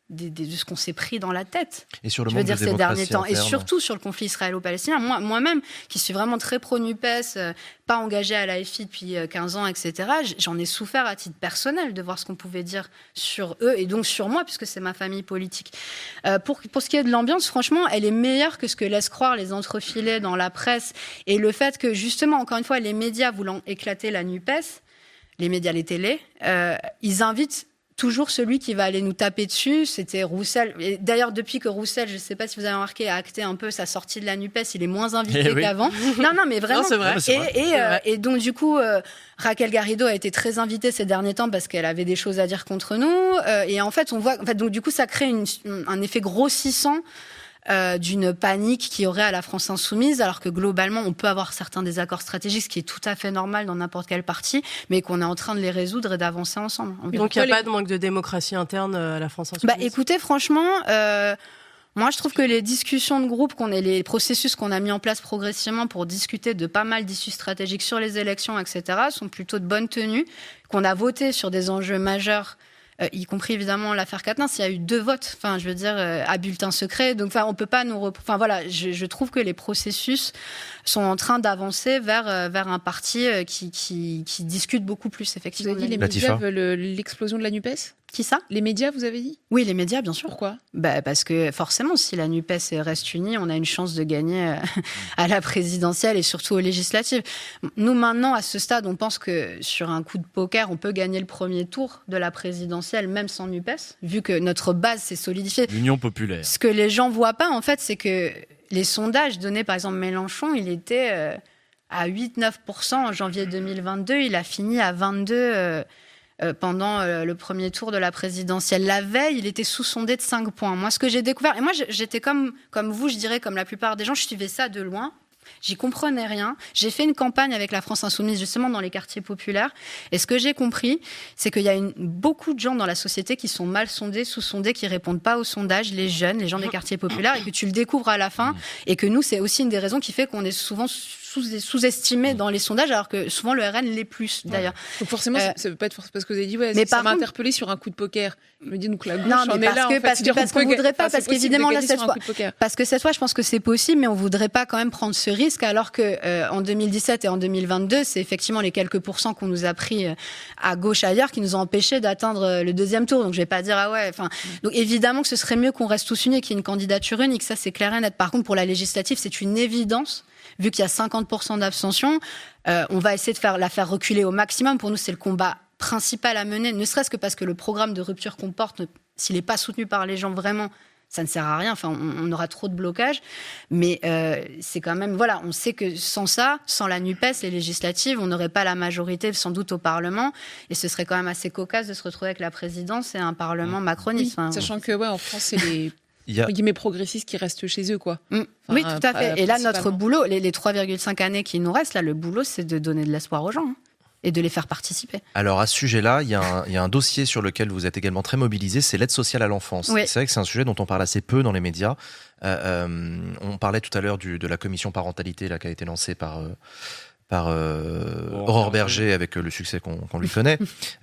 de, de, de ce qu'on s'est pris dans la tête. Et sur le je manque veux dire de ces derniers démocratie temps, et interne. surtout sur le conflit israélo-palestinien. Moi, moi-même, qui suis vraiment très pro-NUPES, euh, pas engagée à l'A F I depuis quinze ans, et cetera. J'en ai souffert à titre personnel de voir ce qu'on pouvait dire sur eux et donc sur moi, puisque c'est ma famille politique. Euh, pour, pour ce qui est de l'ambiance, franchement, elle est meilleure que ce que laissent croire les entrefilets dans la presse et le fait que, justement, encore une fois, les médias voulant éclater la NUPES, les médias, les télés, euh, ils invitent toujours celui qui va aller nous taper dessus, c'était Roussel. Et d'ailleurs, depuis que Roussel, je ne sais pas si vous avez remarqué, a acté un peu sa sortie de la NUPES, il est moins invité eh oui. qu'avant. Non, non, mais vraiment. Non, c'est vrai. Et, c'est vrai. et, C'est euh, vrai. et donc, du coup, euh, Raquel Garrido a été très invitée ces derniers temps parce qu'elle avait des choses à dire contre nous. Euh, et en fait, on voit, en fait, donc, du coup, ça crée une, un effet grossissant Euh, d'une panique qui aurait à la France insoumise, alors que globalement, on peut avoir certains désaccords stratégiques, ce qui est tout à fait normal dans n'importe quel parti, mais qu'on est en train de les résoudre et d'avancer ensemble. Donc il n'y a pas de manque de démocratie interne à la France insoumise. Bah, écoutez, franchement, euh, moi, je trouve que les discussions de groupe, qu'on ait les processus qu'on a mis en place progressivement pour discuter de pas mal d'issues stratégiques sur les élections, et cetera, sont plutôt de bonne tenue, qu'on a voté sur des enjeux majeurs. Euh, y compris évidemment l'affaire Quatennens, il y a eu deux votes, enfin je veux dire euh, à bulletin secret, donc enfin on peut pas nous, rep... enfin voilà, je, je trouve que les processus sont en train d'avancer vers euh, vers un parti euh, qui qui qui discute beaucoup plus effectivement. Vous avez dit les Latifa. médias veulent l'explosion de la NUPES ? Qui ça ? Les médias, vous avez dit ? Oui, les médias, bien sûr. Pourquoi ? Bah, parce que forcément, si la NUPES reste unie, on a une chance de gagner à la présidentielle et surtout aux législatives. Nous, maintenant, à ce stade, on pense que sur un coup de poker, on peut gagner le premier tour de la présidentielle, même sans NUPES, vu que notre base s'est solidifiée. L'Union populaire. Ce que les gens voient pas, en fait, c'est que les sondages donnés, par exemple, Mélenchon, il était euh, à huit à neuf pour cent en janvier deux mille vingt-deux. Il a fini à vingt-deux pour cent euh, Euh, pendant euh, le premier tour de la présidentielle. La veille, il était sous-sondé de cinq points. Moi, ce que j'ai découvert, et moi, j'étais comme, comme vous, je dirais, comme la plupart des gens, je suivais ça de loin. J'y comprenais rien. J'ai fait une campagne avec la France Insoumise, justement, dans les quartiers populaires. Et ce que j'ai compris, c'est qu'il y a une, beaucoup de gens dans la société qui sont mal sondés, sous-sondés, qui répondent pas aux sondages, les jeunes, les gens des quartiers populaires, et que tu le découvres à la fin. Et que nous, c'est aussi une des raisons qui fait qu'on est souvent sous, sous-estimé dans les sondages, alors que souvent le R N l'est plus, d'ailleurs. Donc forcément, euh, ça veut pas être parce que vous avez dit, ouais, mais ça m'a contre... interpellé sur un coup de poker. Je me dis, donc la gauche, non, mais on parce est là, que, en fait, parce que, parce qu'on voudrait pas, parce qu'évidemment, là, cette fois, parce que cette fois, je pense que c'est possible, mais on voudrait pas quand même prendre ce risque, alors que, euh, en deux mille dix-sept et en deux mille vingt-deux, c'est effectivement les quelques pourcents qu'on nous a pris à gauche ailleurs qui nous ont empêchés d'atteindre le deuxième tour. Donc, je vais pas dire, ah ouais, enfin, donc évidemment que ce serait mieux qu'on reste tous unis et qu'il y ait une candidature unique. Ça, c'est clair et net. Par contre, pour la législative, c'est une évidence. Vu qu'il y a cinquante pour cent d'abstention, euh, on va essayer de faire, la faire reculer au maximum. Pour nous, c'est le combat principal à mener, ne serait-ce que parce que le programme de rupture qu'on porte, s'il n'est pas soutenu par les gens vraiment, ça ne sert à rien. Enfin, on, on aura trop de blocages. Mais euh, c'est quand même... Voilà, on sait que sans ça, sans la NUPES, les législatives, on n'aurait pas la majorité, sans doute, au Parlement. Et ce serait quand même assez cocasse de se retrouver avec la présidence et un Parlement macroniste. Oui, enfin, sachant que, ouais, en France, c'est les... Il y a guillemets progressistes qui restent chez eux, quoi. Mmh. Enfin, oui, tout à fait. Euh, et là, notre boulot, les, les trois virgule cinq années qui nous restent, là, le boulot, c'est de donner de l'espoir aux gens hein, et de les faire participer. Alors, à ce sujet-là, il y, y a un dossier sur lequel vous êtes également très mobilisé, c'est l'aide sociale à l'enfance. Oui. C'est vrai que c'est un sujet dont on parle assez peu dans les médias. Euh, euh, on parlait tout à l'heure du, de la commission parentalité là, qui a été lancée par... Euh, par euh, Aurore, Aurore Berger, Berger, avec le succès qu'on, qu'on lui connaît.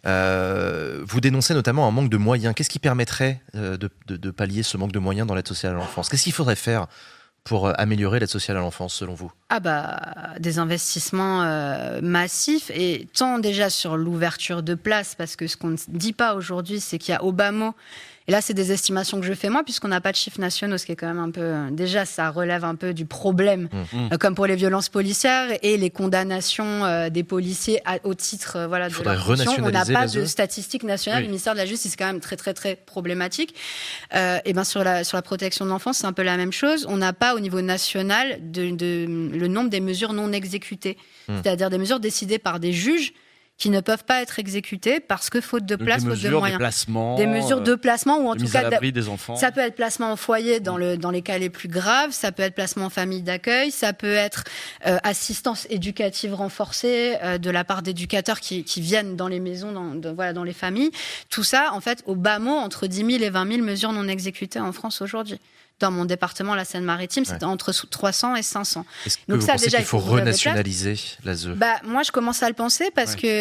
euh, vous dénoncez notamment un manque de moyens. Qu'est-ce qui permettrait euh, de, de, de pallier ce manque de moyens dans l'aide sociale à l'enfance ? Qu'est-ce qu'il faudrait faire pour améliorer l'aide sociale à l'enfance, selon vous ? Ah bah, des investissements euh, massifs, et tant déjà sur l'ouverture de places, parce que ce qu'on ne dit pas aujourd'hui, c'est qu'il y a au bas mot, et là c'est des estimations que je fais moi, puisqu'on n'a pas de chiffres nationaux, ce qui est quand même un peu... Déjà, ça relève un peu du problème, mmh. euh, comme pour les violences policières et les condamnations euh, des policiers à, au titre euh, voilà, de leur fonction. On n'a pas de E. statistiques nationales, oui. Le ministère de la Justice, c'est quand même très très très problématique. Euh, et ben sur la, sur la protection de l'enfance, c'est un peu la même chose. On n'a pas au niveau national de, de, le nombre des mesures non exécutées, mmh. c'est-à-dire des mesures décidées par des juges qui ne peuvent pas être exécutés parce que faute de place, faute de moyens. Des placements, des mesures de placement ou en tout cas des enfants. Ça peut être placement en foyer dans le dans les cas les plus graves, ça peut être placement en famille d'accueil, ça peut être euh, assistance éducative renforcée euh, de la part d'éducateurs qui qui viennent dans les maisons, dans de, voilà dans les familles. Tout ça en fait au bas mot entre dix mille et vingt mille mesures non exécutées en France aujourd'hui. Dans mon département, la Seine-Maritime, c'est ouais. entre trois cents et cinq cents. Est-ce que Donc vous ça, pensez déjà, qu'il faut, il faut renationaliser l'A S E ? Bah, moi, je commence à le penser parce ouais.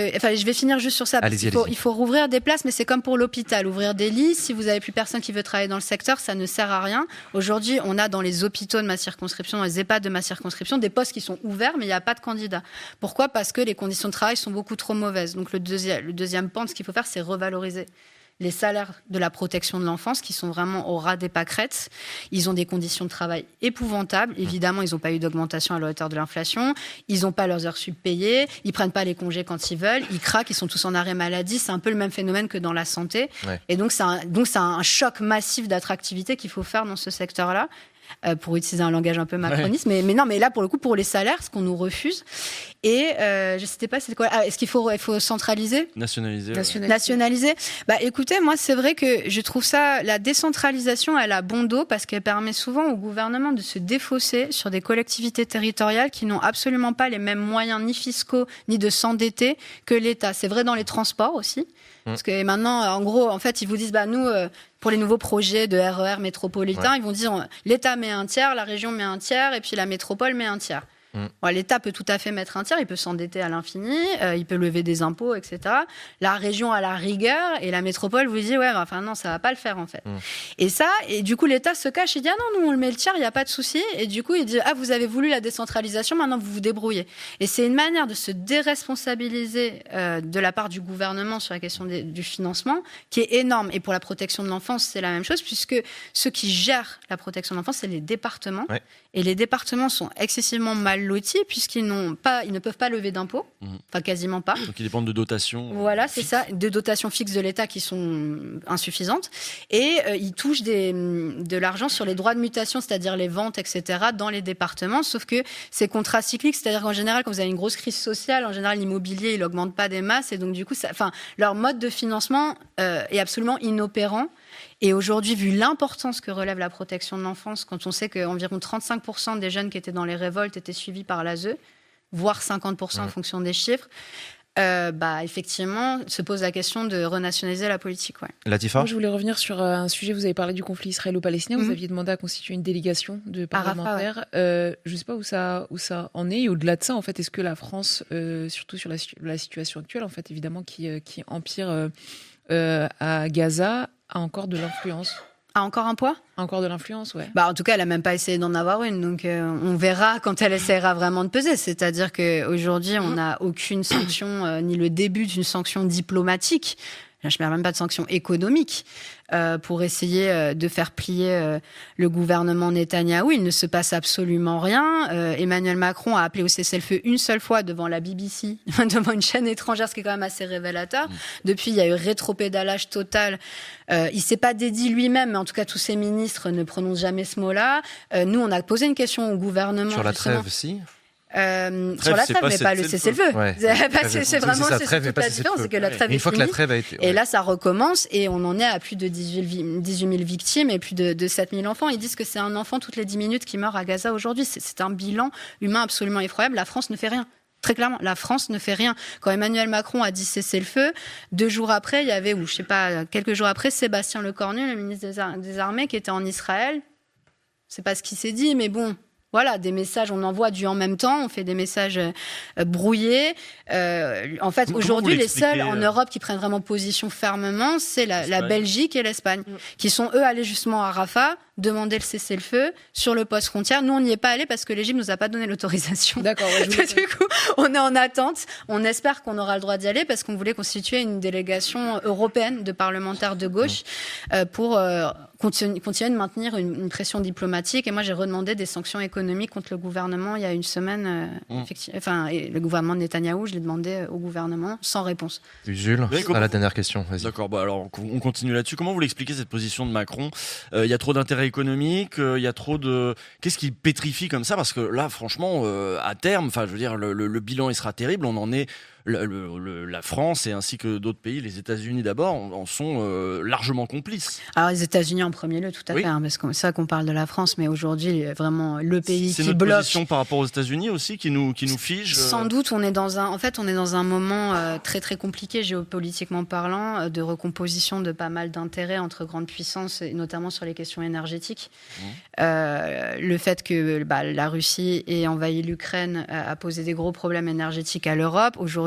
que, enfin, je vais finir juste sur ça. Parce allez-y, qu'il faut, allez-y. il faut rouvrir des places, mais c'est comme pour l'hôpital. Ouvrir des lits, si vous avez plus personne qui veut travailler dans le secteur, ça ne sert à rien. Aujourd'hui, on a dans les hôpitaux de ma circonscription, dans les EHPAD de ma circonscription, des postes qui sont ouverts, mais il n'y a pas de candidats. Pourquoi ? Parce que les conditions de travail sont beaucoup trop mauvaises. Donc le deuxième, le deuxième pan, ce qu'il faut faire, c'est revaloriser les salaires de la protection de l'enfance qui sont vraiment au ras des pâquerettes. Ils ont des conditions de travail épouvantables. Évidemment, ils n'ont pas eu d'augmentation à la hauteur de l'inflation. Ils n'ont pas leurs heures sup payées. Ils ne prennent pas les congés quand ils veulent. Ils craquent. Ils sont tous en arrêt maladie. C'est un peu le même phénomène que dans la santé. Ouais. Et donc, c'est un, donc, c'est un choc massif d'attractivité qu'il faut faire dans ce secteur-là. Euh, pour utiliser un langage un peu macroniste, ouais. mais, mais non, mais là pour le coup pour les salaires, ce qu'on nous refuse. Et euh, je sais pas, c'est quoi ah, est-ce qu'il faut, il faut centraliser, nationaliser, nationaliser. Ouais. nationaliser. Bah écoutez, moi c'est vrai que je trouve ça, la décentralisation, elle a bon dos parce qu'elle permet souvent au gouvernement de se défausser sur des collectivités territoriales qui n'ont absolument pas les mêmes moyens ni fiscaux ni de s'endetter que l'État. C'est vrai dans les transports aussi. Mmh. Parce que maintenant, en gros, en fait, ils vous disent, bah nous, euh, pour les nouveaux projets de R E R métropolitain, ouais. ils vont dire, l'État met un tiers, la région met un tiers, et puis la métropole met un tiers. Mmh. Bon, L'État peut tout à fait mettre un tiers, il peut s'endetter à l'infini, euh, il peut lever des impôts, et cetera. La région a la rigueur, et la métropole vous dit, ouais, enfin non, ça va pas le faire en fait. Mmh. Et ça, et du coup, l'État se cache, il dit, ah non, nous on le met le tiers, il n'y a pas de souci. Et du coup, il dit, ah, vous avez voulu la décentralisation, maintenant vous vous débrouillez. Et c'est une manière de se déresponsabiliser euh, de la part du gouvernement sur la question des, du financement, qui est énorme. Et pour la protection de l'enfance, c'est la même chose, puisque ceux qui gèrent la protection de l'enfance, c'est les départements. Ouais. Et les départements sont excessivement mal lotis puisqu'ils n'ont pas, ils ne peuvent pas lever d'impôts, mmh. enfin quasiment pas. Donc ils dépendent de dotations. Voilà, c'est ça, de dotations fixes de l'État qui sont insuffisantes. Et euh, ils touchent des, de l'argent sur les droits de mutation, c'est-à-dire les ventes, et cetera, dans les départements. Sauf que c'est contracyclique, c'est-à-dire qu'en général, quand vous avez une grosse crise sociale, en général, l'immobilier, il n'augmente pas des masses. Et donc du coup, ça, enfin, leur mode de financement euh, est absolument inopérant. Et aujourd'hui, vu l'importance que relève la protection de l'enfance, quand on sait qu'environ trente-cinq pour cent des jeunes qui étaient dans les révoltes étaient suivis par l'A S E, voire cinquante pour cent ouais. en fonction des chiffres, euh, bah, effectivement, se pose la question de renationaliser la politique. Ouais. Latifa ? Moi, je voulais revenir sur un sujet, vous avez parlé du conflit israélo-palestinien, mmh. vous aviez demandé à constituer une délégation de parlementaires. Arafa, ouais. euh, je ne sais pas où ça, où ça en est, et au-delà de ça, en fait, est-ce que la France, euh, surtout sur la, la situation actuelle, en fait, évidemment, qui, euh, qui empire euh, euh, à Gaza, a encore de l'influence? A encore un poids ? Encore de l'influence, ouais. Bah, en tout cas, elle n'a même pas essayé d'en avoir une. Donc, euh, on verra quand elle essaiera vraiment de peser. C'est-à-dire qu'aujourd'hui, on n'a aucune sanction, euh, ni le début d'une sanction diplomatique. Je ne parle même pas de sanctions économiques euh, pour essayer euh, de faire plier euh, le gouvernement Netanyahou. Il ne se passe absolument rien. Euh, Emmanuel Macron a appelé au cessez-le-feu une seule fois devant la B B C, devant une chaîne étrangère, ce qui est quand même assez révélateur. Mmh. Depuis, il y a eu rétropédalage total. Euh, il ne s'est pas dédié lui-même, mais en tout cas, tous ses ministres ne prononcent jamais ce mot-là. Euh, nous, on a posé une question au gouvernement. Sur la justement. trêve, si Euh, sur la trêve, pas mais pas le cessez-le-feu. Ouais. C'est, c'est vraiment c'est, c'est toute la différence, c'est que la trêve une est fois finie. Que la trêve a été, ouais. Et là, ça recommence et on en est à plus de dix-huit mille victimes et plus de, de sept mille enfants. Ils disent que c'est un enfant toutes les dix minutes qui meurt à Gaza aujourd'hui. C'est, c'est un bilan humain absolument effroyable. La France ne fait rien. Très clairement, la France ne fait rien. Quand Emmanuel Macron a dit cesser le feu, deux jours après, il y avait, ou je sais pas, quelques jours après, Sébastien Lecornu, le ministre des, Ar- des Armées, qui était en Israël. C'est pas ce qui s'est dit, mais bon. Voilà, des messages, on envoie du en même temps, on fait des messages euh, brouillés. Euh, en fait, comment aujourd'hui, les seuls en Europe qui prennent vraiment position fermement, c'est la, la Belgique et l'Espagne, mmh. qui sont, eux, allés justement à Rafah, demander le cessez-le-feu sur le poste frontière. Nous, on n'y est pas allés parce que l'Égypte nous a pas donné l'autorisation. D'accord. Ouais, du coup, on est en attente. On espère qu'on aura le droit d'y aller parce qu'on voulait constituer une délégation européenne de parlementaires de gauche mmh. euh, pour euh, continuer, continuer de maintenir une, une pression diplomatique. Et moi, j'ai redemandé des sanctions économiques contre le gouvernement il y a une semaine. Euh, mmh. effectivement, enfin, et le gouvernement de Netanyahou, je l'ai demandé au gouvernement sans réponse. Jules, à la dernière question. Vas-y. D'accord. Bah alors, on continue là-dessus. Comment vous l'expliquez cette position de Macron ? Il euh, y a trop d'intérêts économique, il euh, y a trop de... Qu'est-ce qui pétrifie comme ça ? Parce que là, franchement, euh, à terme, enfin, je veux dire, le, le, le bilan, il sera terrible. On en est... Le, le, le, la France et ainsi que d'autres pays, les États-Unis d'abord, en, en sont euh, largement complices. Alors les États-Unis en premier lieu, tout à oui. fait, hein, parce que c'est vrai qu'on parle de la France, mais aujourd'hui vraiment le pays c'est qui notre bloque. Position par rapport aux États-Unis aussi qui nous qui nous fige. Sans euh... doute, on est dans un, en fait, on est dans un moment euh, très très compliqué géopolitiquement parlant, euh, de recomposition de pas mal d'intérêts entre grandes puissances, et notamment sur les questions énergétiques. Mmh. Euh, le fait que bah, la Russie ait envahi l'Ukraine a posé des gros problèmes énergétiques à l'Europe. Aujourd'hui,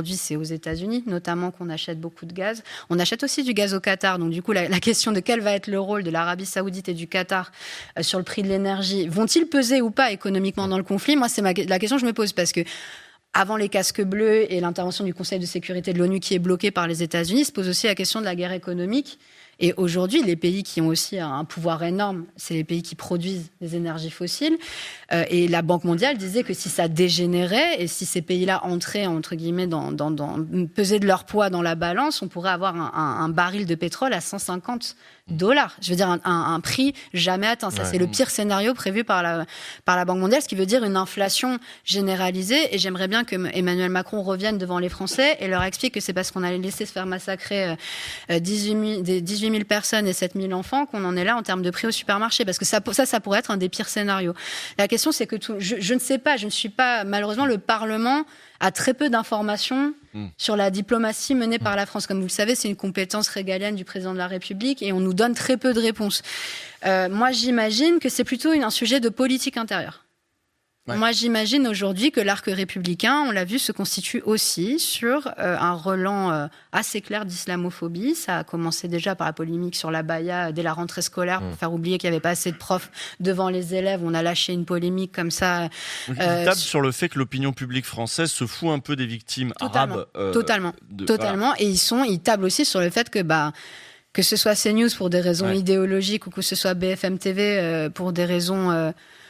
aujourd'hui, c'est aux États-Unis, notamment qu'on achète beaucoup de gaz. On achète aussi du gaz au Qatar. Donc, du coup, la, la question de quel va être le rôle de l'Arabie Saoudite et du Qatar euh, sur le prix de l'énergie, vont-ils peser ou pas économiquement dans le conflit ? Moi, c'est ma, la question que je me pose parce que avant les casques bleus et l'intervention du Conseil de sécurité de l'ONU qui est bloqué par les États-Unis, se pose aussi la question de la guerre économique. Et aujourd'hui, les pays qui ont aussi un pouvoir énorme, c'est les pays qui produisent des énergies fossiles. Euh, et la Banque mondiale disait que si ça dégénérait et si ces pays-là entraient, entre guillemets, dans, dans, dans, pesaient de leur poids dans la balance, on pourrait avoir un, un, un baril de pétrole à cent cinquante dollars. Je veux dire, un, un, un prix jamais atteint. Ça, ouais. C'est le pire scénario prévu par la, par la Banque mondiale, ce qui veut dire une inflation généralisée. Et j'aimerais bien que Emmanuel Macron revienne devant les Français et leur explique que c'est parce qu'on allait laisser se faire massacrer euh, dix-huit mille personnes et sept mille enfants qu'on en est là en termes de prix au supermarché. Parce que ça, ça, ça pourrait être un des pires scénarios. La question, c'est que tout, je, je ne sais pas, je ne suis pas, malheureusement, le Parlement a très peu d'informations mmh. sur la diplomatie menée mmh. par la France. Comme vous le savez, c'est une compétence régalienne du président de la République et on nous donne très peu de réponses. Euh, moi, j'imagine que c'est plutôt un sujet de politique intérieure. Ouais. Moi, j'imagine aujourd'hui que l'arc républicain, on l'a vu, se constitue aussi sur euh, un relan euh, assez clair d'islamophobie. Ça a commencé déjà par la polémique sur la baya dès la rentrée scolaire pour mmh. faire oublier qu'il n'y avait pas assez de profs devant les élèves. On a lâché une polémique comme ça. Euh, Il table sur le fait que l'opinion publique française se fout un peu des victimes totalement, arabes. Euh, totalement, de, totalement. Voilà. Et ils sont, ils tablent aussi sur le fait que bah que ce soit CNews pour des raisons ouais. idéologiques ou que ce soit B F M T V euh, pour des raisons euh,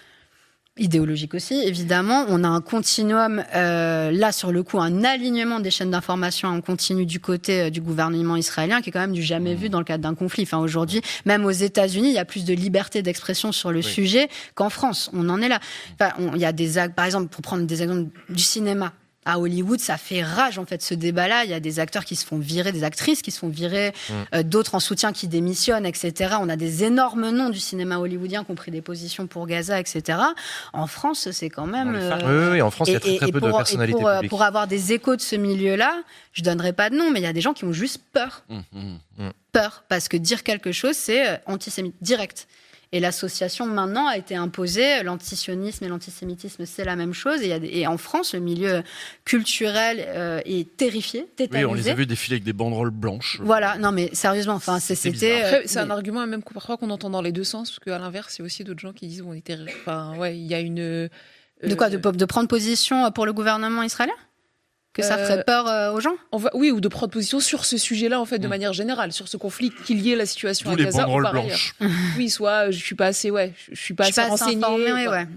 idéologique aussi, évidemment. On a un continuum, euh, là, sur le coup, un alignement des chaînes d'information en continu du côté euh, du gouvernement israélien, qui est quand même du jamais vu dans le cadre d'un conflit. Enfin, aujourd'hui, même aux États-Unis, il y a plus de liberté d'expression sur le oui. sujet qu'en France. On en est là. Enfin, on, il y a des, par exemple, pour prendre des exemples du cinéma, à Hollywood, ça fait rage, en fait, ce débat-là. Il y a des acteurs qui se font virer, des actrices qui se font virer, mmh. euh, d'autres en soutien qui démissionnent, et cetera. On a des énormes noms du cinéma hollywoodien qui ont pris des positions pour Gaza, et cetera. En France, c'est quand même... Euh... Oui, oui, en France, et, il y a très, très peu pour, de personnalités pour, publiques. Pour avoir des échos de ce milieu-là, je donnerai pas de nom, mais il y a des gens qui ont juste peur. Mmh, mmh. Peur, parce que dire quelque chose, c'est antisémite, direct. Et l'association, maintenant, a été imposée. L'antisionisme et l'antisémitisme, c'est la même chose. Et, y a des... et en France, le milieu culturel euh, est terrifié, tétanisé. Oui, on les a vus défiler avec des banderoles blanches. Voilà, non mais sérieusement, enfin, c'est, c'était... Après, c'est mais... un argument même parfois qu'on entend dans les deux sens, parce qu'à l'inverse, il y a aussi d'autres gens qui disent on était... Enfin, ouais, il y a une... Euh... De quoi de, de prendre position pour le gouvernement israélien ? Que ça ferait peur euh, aux gens on va, Oui, ou de prendre position sur ce sujet-là, en fait, de mmh. manière générale, sur ce conflit, qu'il y ait la situation Tous à Gaza ou par blanches. ailleurs. Oui, soit je suis pas assez, ouais, je suis pas je assez suis renseignée. Informée, ouais.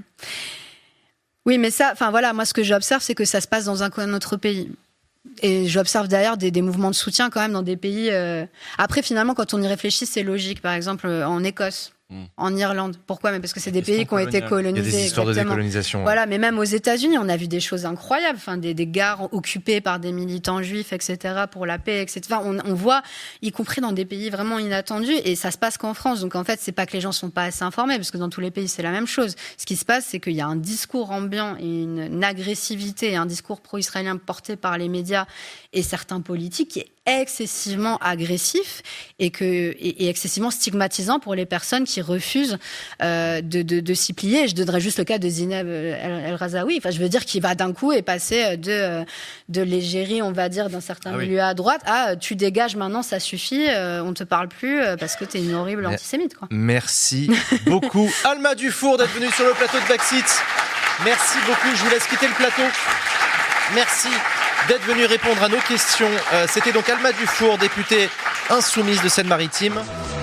Oui, mais ça, enfin voilà, moi ce que j'observe, c'est que ça se passe dans un, un autre pays. Et j'observe d'ailleurs des, des mouvements de soutien quand même dans des pays. Euh... Après, finalement, quand on y réfléchit, c'est logique. Par exemple, en Écosse. Mmh. En Irlande. Pourquoi ? Mais parce que c'est des pays qui ont été colonisés. Il y a des histoires exactement. de décolonisation. Voilà, mais même aux États-Unis, on a vu des choses incroyables. Enfin, des, des gares occupées par des militants juifs, et cetera, pour la paix, et cetera. Enfin, on, on voit, y compris dans des pays vraiment inattendus, et ça se passe qu'en France. Donc en fait, c'est pas que les gens sont pas assez informés, parce que dans tous les pays, c'est la même chose. Ce qui se passe, c'est qu'il y a un discours ambiant et une, une agressivité et un discours pro-israélien porté par les médias et certains politiques qui est excessivement agressif et, que, et, et excessivement stigmatisant pour les personnes qui refusent euh, de, de, de s'y plier. Je donnerais juste le cas de Zineb El-Razaoui. Enfin, je veux dire qu'il va d'un coup et passer de, de l'égérie, on va dire, d'un certain ah milieu oui. à droite à tu dégages maintenant, ça suffit, euh, on te parle plus euh, parce que t'es une horrible Mais, antisémite. Quoi. Merci beaucoup. Alma Dufour d'être venue sur le plateau de Backseat. Merci beaucoup. Je vous laisse quitter le plateau. Merci d'être venu répondre à nos questions. Euh, c'était donc Alma Dufour, députée insoumise de Seine-Maritime.